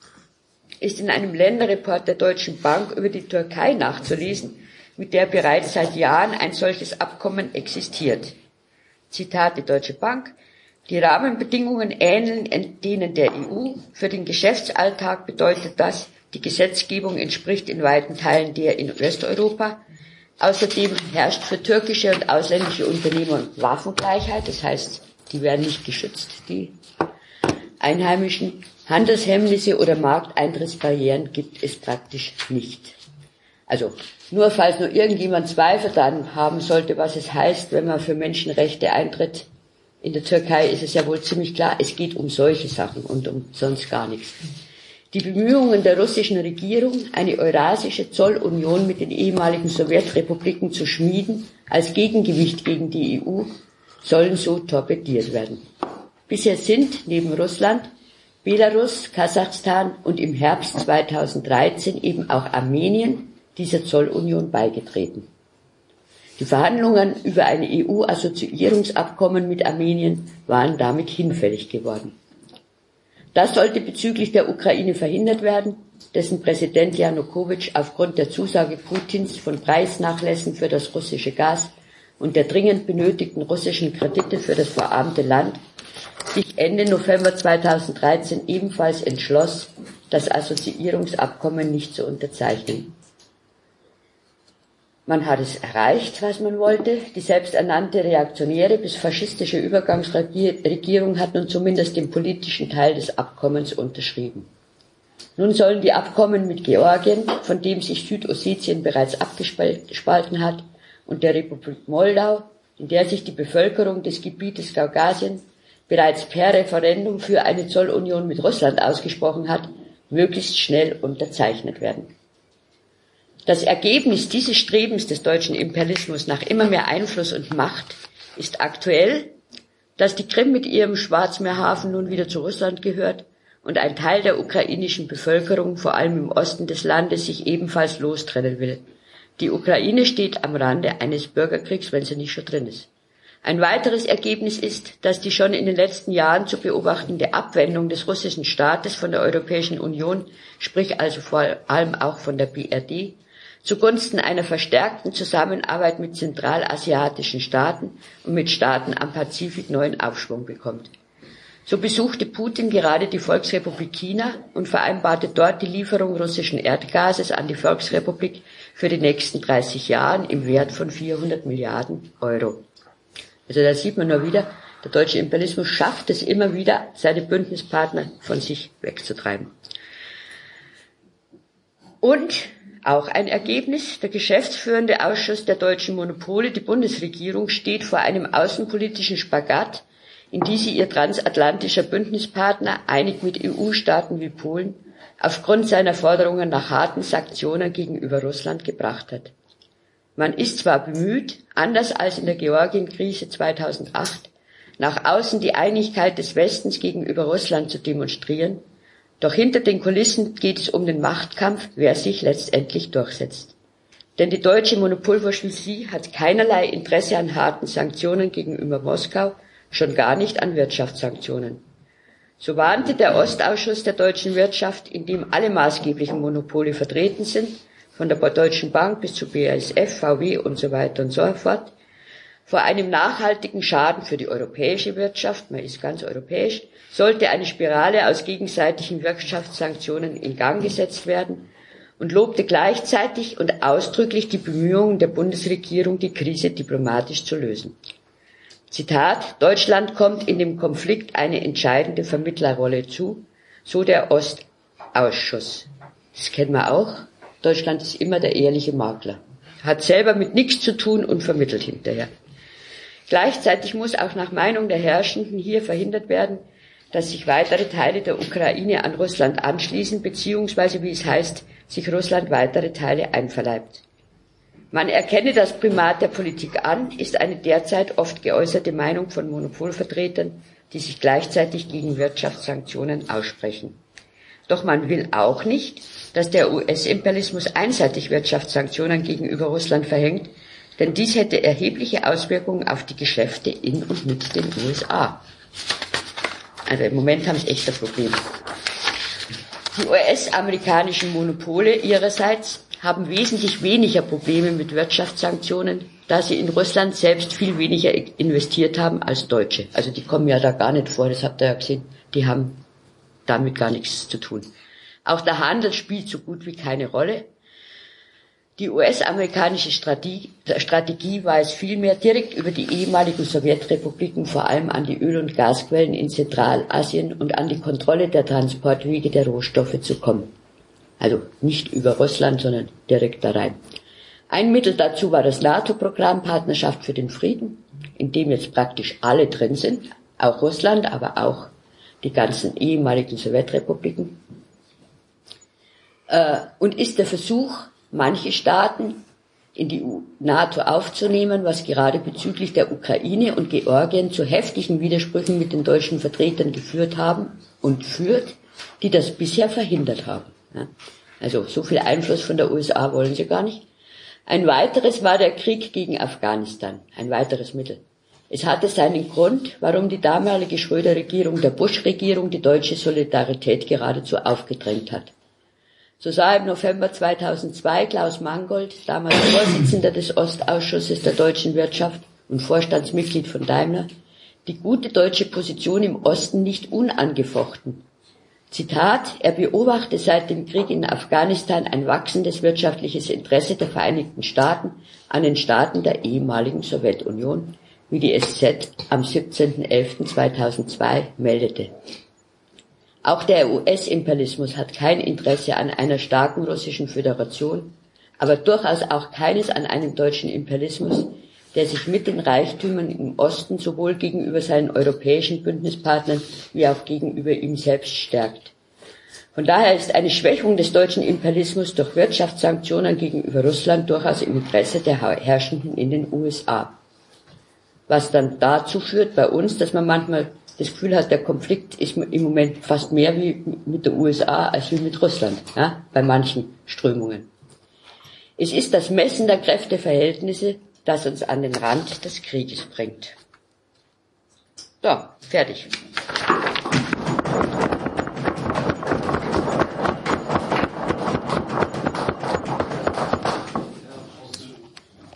ist in einem Länderreport der Deutschen Bank über die Türkei nachzulesen, mit der bereits seit Jahren ein solches Abkommen existiert. Zitat die Deutsche Bank: Die Rahmenbedingungen ähneln denen der EU. Für den Geschäftsalltag bedeutet das, die Gesetzgebung entspricht in weiten Teilen der in Westeuropa. Außerdem herrscht für türkische und ausländische Unternehmer Waffengleichheit, das heißt, die werden nicht geschützt, die Einheimischen. Handelshemmnisse oder Markteintrittsbarrieren gibt es praktisch nicht. Also nur falls nur irgendjemand Zweifel daran haben sollte, was es heißt, wenn man für Menschenrechte eintritt, in der Türkei ist es ja wohl ziemlich klar, es geht um solche Sachen und um sonst gar nichts. Die Bemühungen der russischen Regierung, eine eurasische Zollunion mit den ehemaligen Sowjetrepubliken zu schmieden, als Gegengewicht gegen die EU, sollen so torpediert werden. Bisher sind neben Russland Belarus, Kasachstan und im Herbst 2013 eben auch Armenien dieser Zollunion beigetreten. Die Verhandlungen über ein EU-Assoziierungsabkommen mit Armenien waren damit hinfällig geworden. Das sollte bezüglich der Ukraine verhindert werden, dessen Präsident Janukowitsch aufgrund der Zusage Putins von Preisnachlässen für das russische Gas und der dringend benötigten russischen Kredite für das verarmte Land sich Ende November 2013 ebenfalls entschloss, das Assoziierungsabkommen nicht zu unterzeichnen. Man hat es erreicht, was man wollte. Die selbsternannte reaktionäre bis faschistische Übergangsregierung hat nun zumindest den politischen Teil des Abkommens unterschrieben. Nun sollen die Abkommen mit Georgien, von dem sich Südossetien bereits abgespalten hat, und der Republik Moldau, in der sich die Bevölkerung des Gebietes Kaukasien bereits per Referendum für eine Zollunion mit Russland ausgesprochen hat, möglichst schnell unterzeichnet werden. Das Ergebnis dieses Strebens des deutschen Imperialismus nach immer mehr Einfluss und Macht ist aktuell, dass die Krim mit ihrem Schwarzmeerhafen nun wieder zu Russland gehört und ein Teil der ukrainischen Bevölkerung, vor allem im Osten des Landes, sich ebenfalls lostrennen will. Die Ukraine steht am Rande eines Bürgerkriegs, wenn sie nicht schon drin ist. Ein weiteres Ergebnis ist, dass die schon in den letzten Jahren zu beobachtende Abwendung des russischen Staates von der Europäischen Union, sprich also vor allem auch von der BRD, zugunsten einer verstärkten Zusammenarbeit mit zentralasiatischen Staaten und mit Staaten am Pazifik neuen Aufschwung bekommt. So besuchte Putin gerade die Volksrepublik China und vereinbarte dort die Lieferung russischen Erdgases an die Volksrepublik für die nächsten 30 Jahre im Wert von 400 Milliarden Euro. Also da sieht man nur wieder, der deutsche Imperialismus schafft es immer wieder, seine Bündnispartner von sich wegzutreiben. Und auch ein Ergebnis: Der geschäftsführende Ausschuss der deutschen Monopole, die Bundesregierung, steht vor einem außenpolitischen Spagat, in die sie ihr transatlantischer Bündnispartner, einig mit EU-Staaten wie Polen, aufgrund seiner Forderungen nach harten Sanktionen gegenüber Russland gebracht hat. Man ist zwar bemüht, anders als in der Georgienkrise 2008, nach außen die Einigkeit des Westens gegenüber Russland zu demonstrieren, doch hinter den Kulissen geht es um den Machtkampf, wer sich letztendlich durchsetzt. Denn die deutsche Monopolbourgeoisie hat keinerlei Interesse an harten Sanktionen gegenüber Moskau, schon gar nicht an Wirtschaftssanktionen. So warnte der Ostausschuss der deutschen Wirtschaft, in dem alle maßgeblichen Monopole vertreten sind, von der Deutschen Bank bis zu BASF, VW und so weiter und so fort, vor einem nachhaltigen Schaden für die europäische Wirtschaft, man ist ganz europäisch, sollte eine Spirale aus gegenseitigen Wirtschaftssanktionen in Gang gesetzt werden und lobte gleichzeitig und ausdrücklich die Bemühungen der Bundesregierung, die Krise diplomatisch zu lösen. Zitat, Deutschland kommt in dem Konflikt eine entscheidende Vermittlerrolle zu, so der Ostausschuss. Das kennen wir auch. Deutschland ist immer der ehrliche Makler. Hat selber mit nichts zu tun und vermittelt hinterher. Gleichzeitig muss auch nach Meinung der Herrschenden hier verhindert werden, dass sich weitere Teile der Ukraine an Russland anschließen, beziehungsweise, wie es heißt, sich Russland weitere Teile einverleibt. Man erkenne das Primat der Politik an, ist eine derzeit oft geäußerte Meinung von Monopolvertretern, die sich gleichzeitig gegen Wirtschaftssanktionen aussprechen. Doch man will auch nicht, dass der US-Imperialismus einseitig Wirtschaftssanktionen gegenüber Russland verhängt, denn dies hätte erhebliche Auswirkungen auf die Geschäfte in und mit den USA. Also im Moment haben sie echt ein Problem. Die US-amerikanischen Monopole ihrerseits haben wesentlich weniger Probleme mit Wirtschaftssanktionen, da sie in Russland selbst viel weniger investiert haben als Deutsche. Also die kommen ja da gar nicht vor, das habt ihr ja gesehen, die haben damit gar nichts zu tun. Auch der Handel spielt so gut wie keine Rolle. Die US-amerikanische Strategie war es vielmehr, direkt über die ehemaligen Sowjetrepubliken vor allem an die Öl- und Gasquellen in Zentralasien und an die Kontrolle der Transportwege der Rohstoffe zu kommen. Also nicht über Russland, sondern direkt da rein. Ein Mittel dazu war das NATO-Programm Partnerschaft für den Frieden, in dem jetzt praktisch alle drin sind, auch Russland, aber auch die ganzen ehemaligen Sowjetrepubliken. Und ist der Versuch, manche Staaten in die NATO aufzunehmen, was gerade bezüglich der Ukraine und Georgien zu heftigen Widersprüchen mit den deutschen Vertretern geführt haben und führt, die das bisher verhindert haben. Ja. Also so viel Einfluss von der USA wollen sie gar nicht. Ein weiteres war der Krieg gegen Afghanistan, ein weiteres Mittel. Es hatte seinen Grund, warum die damalige Schröder-Regierung der Bush-Regierung die deutsche Solidarität geradezu aufgedrängt hat. So sah im November 2002 Klaus Mangold, damals Vorsitzender des Ostausschusses der deutschen Wirtschaft und Vorstandsmitglied von Daimler, die gute deutsche Position im Osten nicht unangefochten. Zitat, er beobachte seit dem Krieg in Afghanistan ein wachsendes wirtschaftliches Interesse der Vereinigten Staaten an den Staaten der ehemaligen Sowjetunion, wie die SZ am 17.11.2002 meldete. Auch der US-Imperialismus hat kein Interesse an einer starken russischen Föderation, aber durchaus auch keines an einem deutschen Imperialismus, der sich mit den Reichtümern im Osten sowohl gegenüber seinen europäischen Bündnispartnern wie auch gegenüber ihm selbst stärkt. Von daher ist eine Schwächung des deutschen Imperialismus durch Wirtschaftssanktionen gegenüber Russland durchaus im Interesse der Herrschenden in den USA. Was dann dazu führt bei uns, dass man manchmal das Gefühl hat, der Konflikt ist im Moment fast mehr wie mit den USA als wie mit Russland, ja, bei manchen Strömungen. Es ist das Messen der Kräfteverhältnisse, das uns an den Rand des Krieges bringt. So, fertig.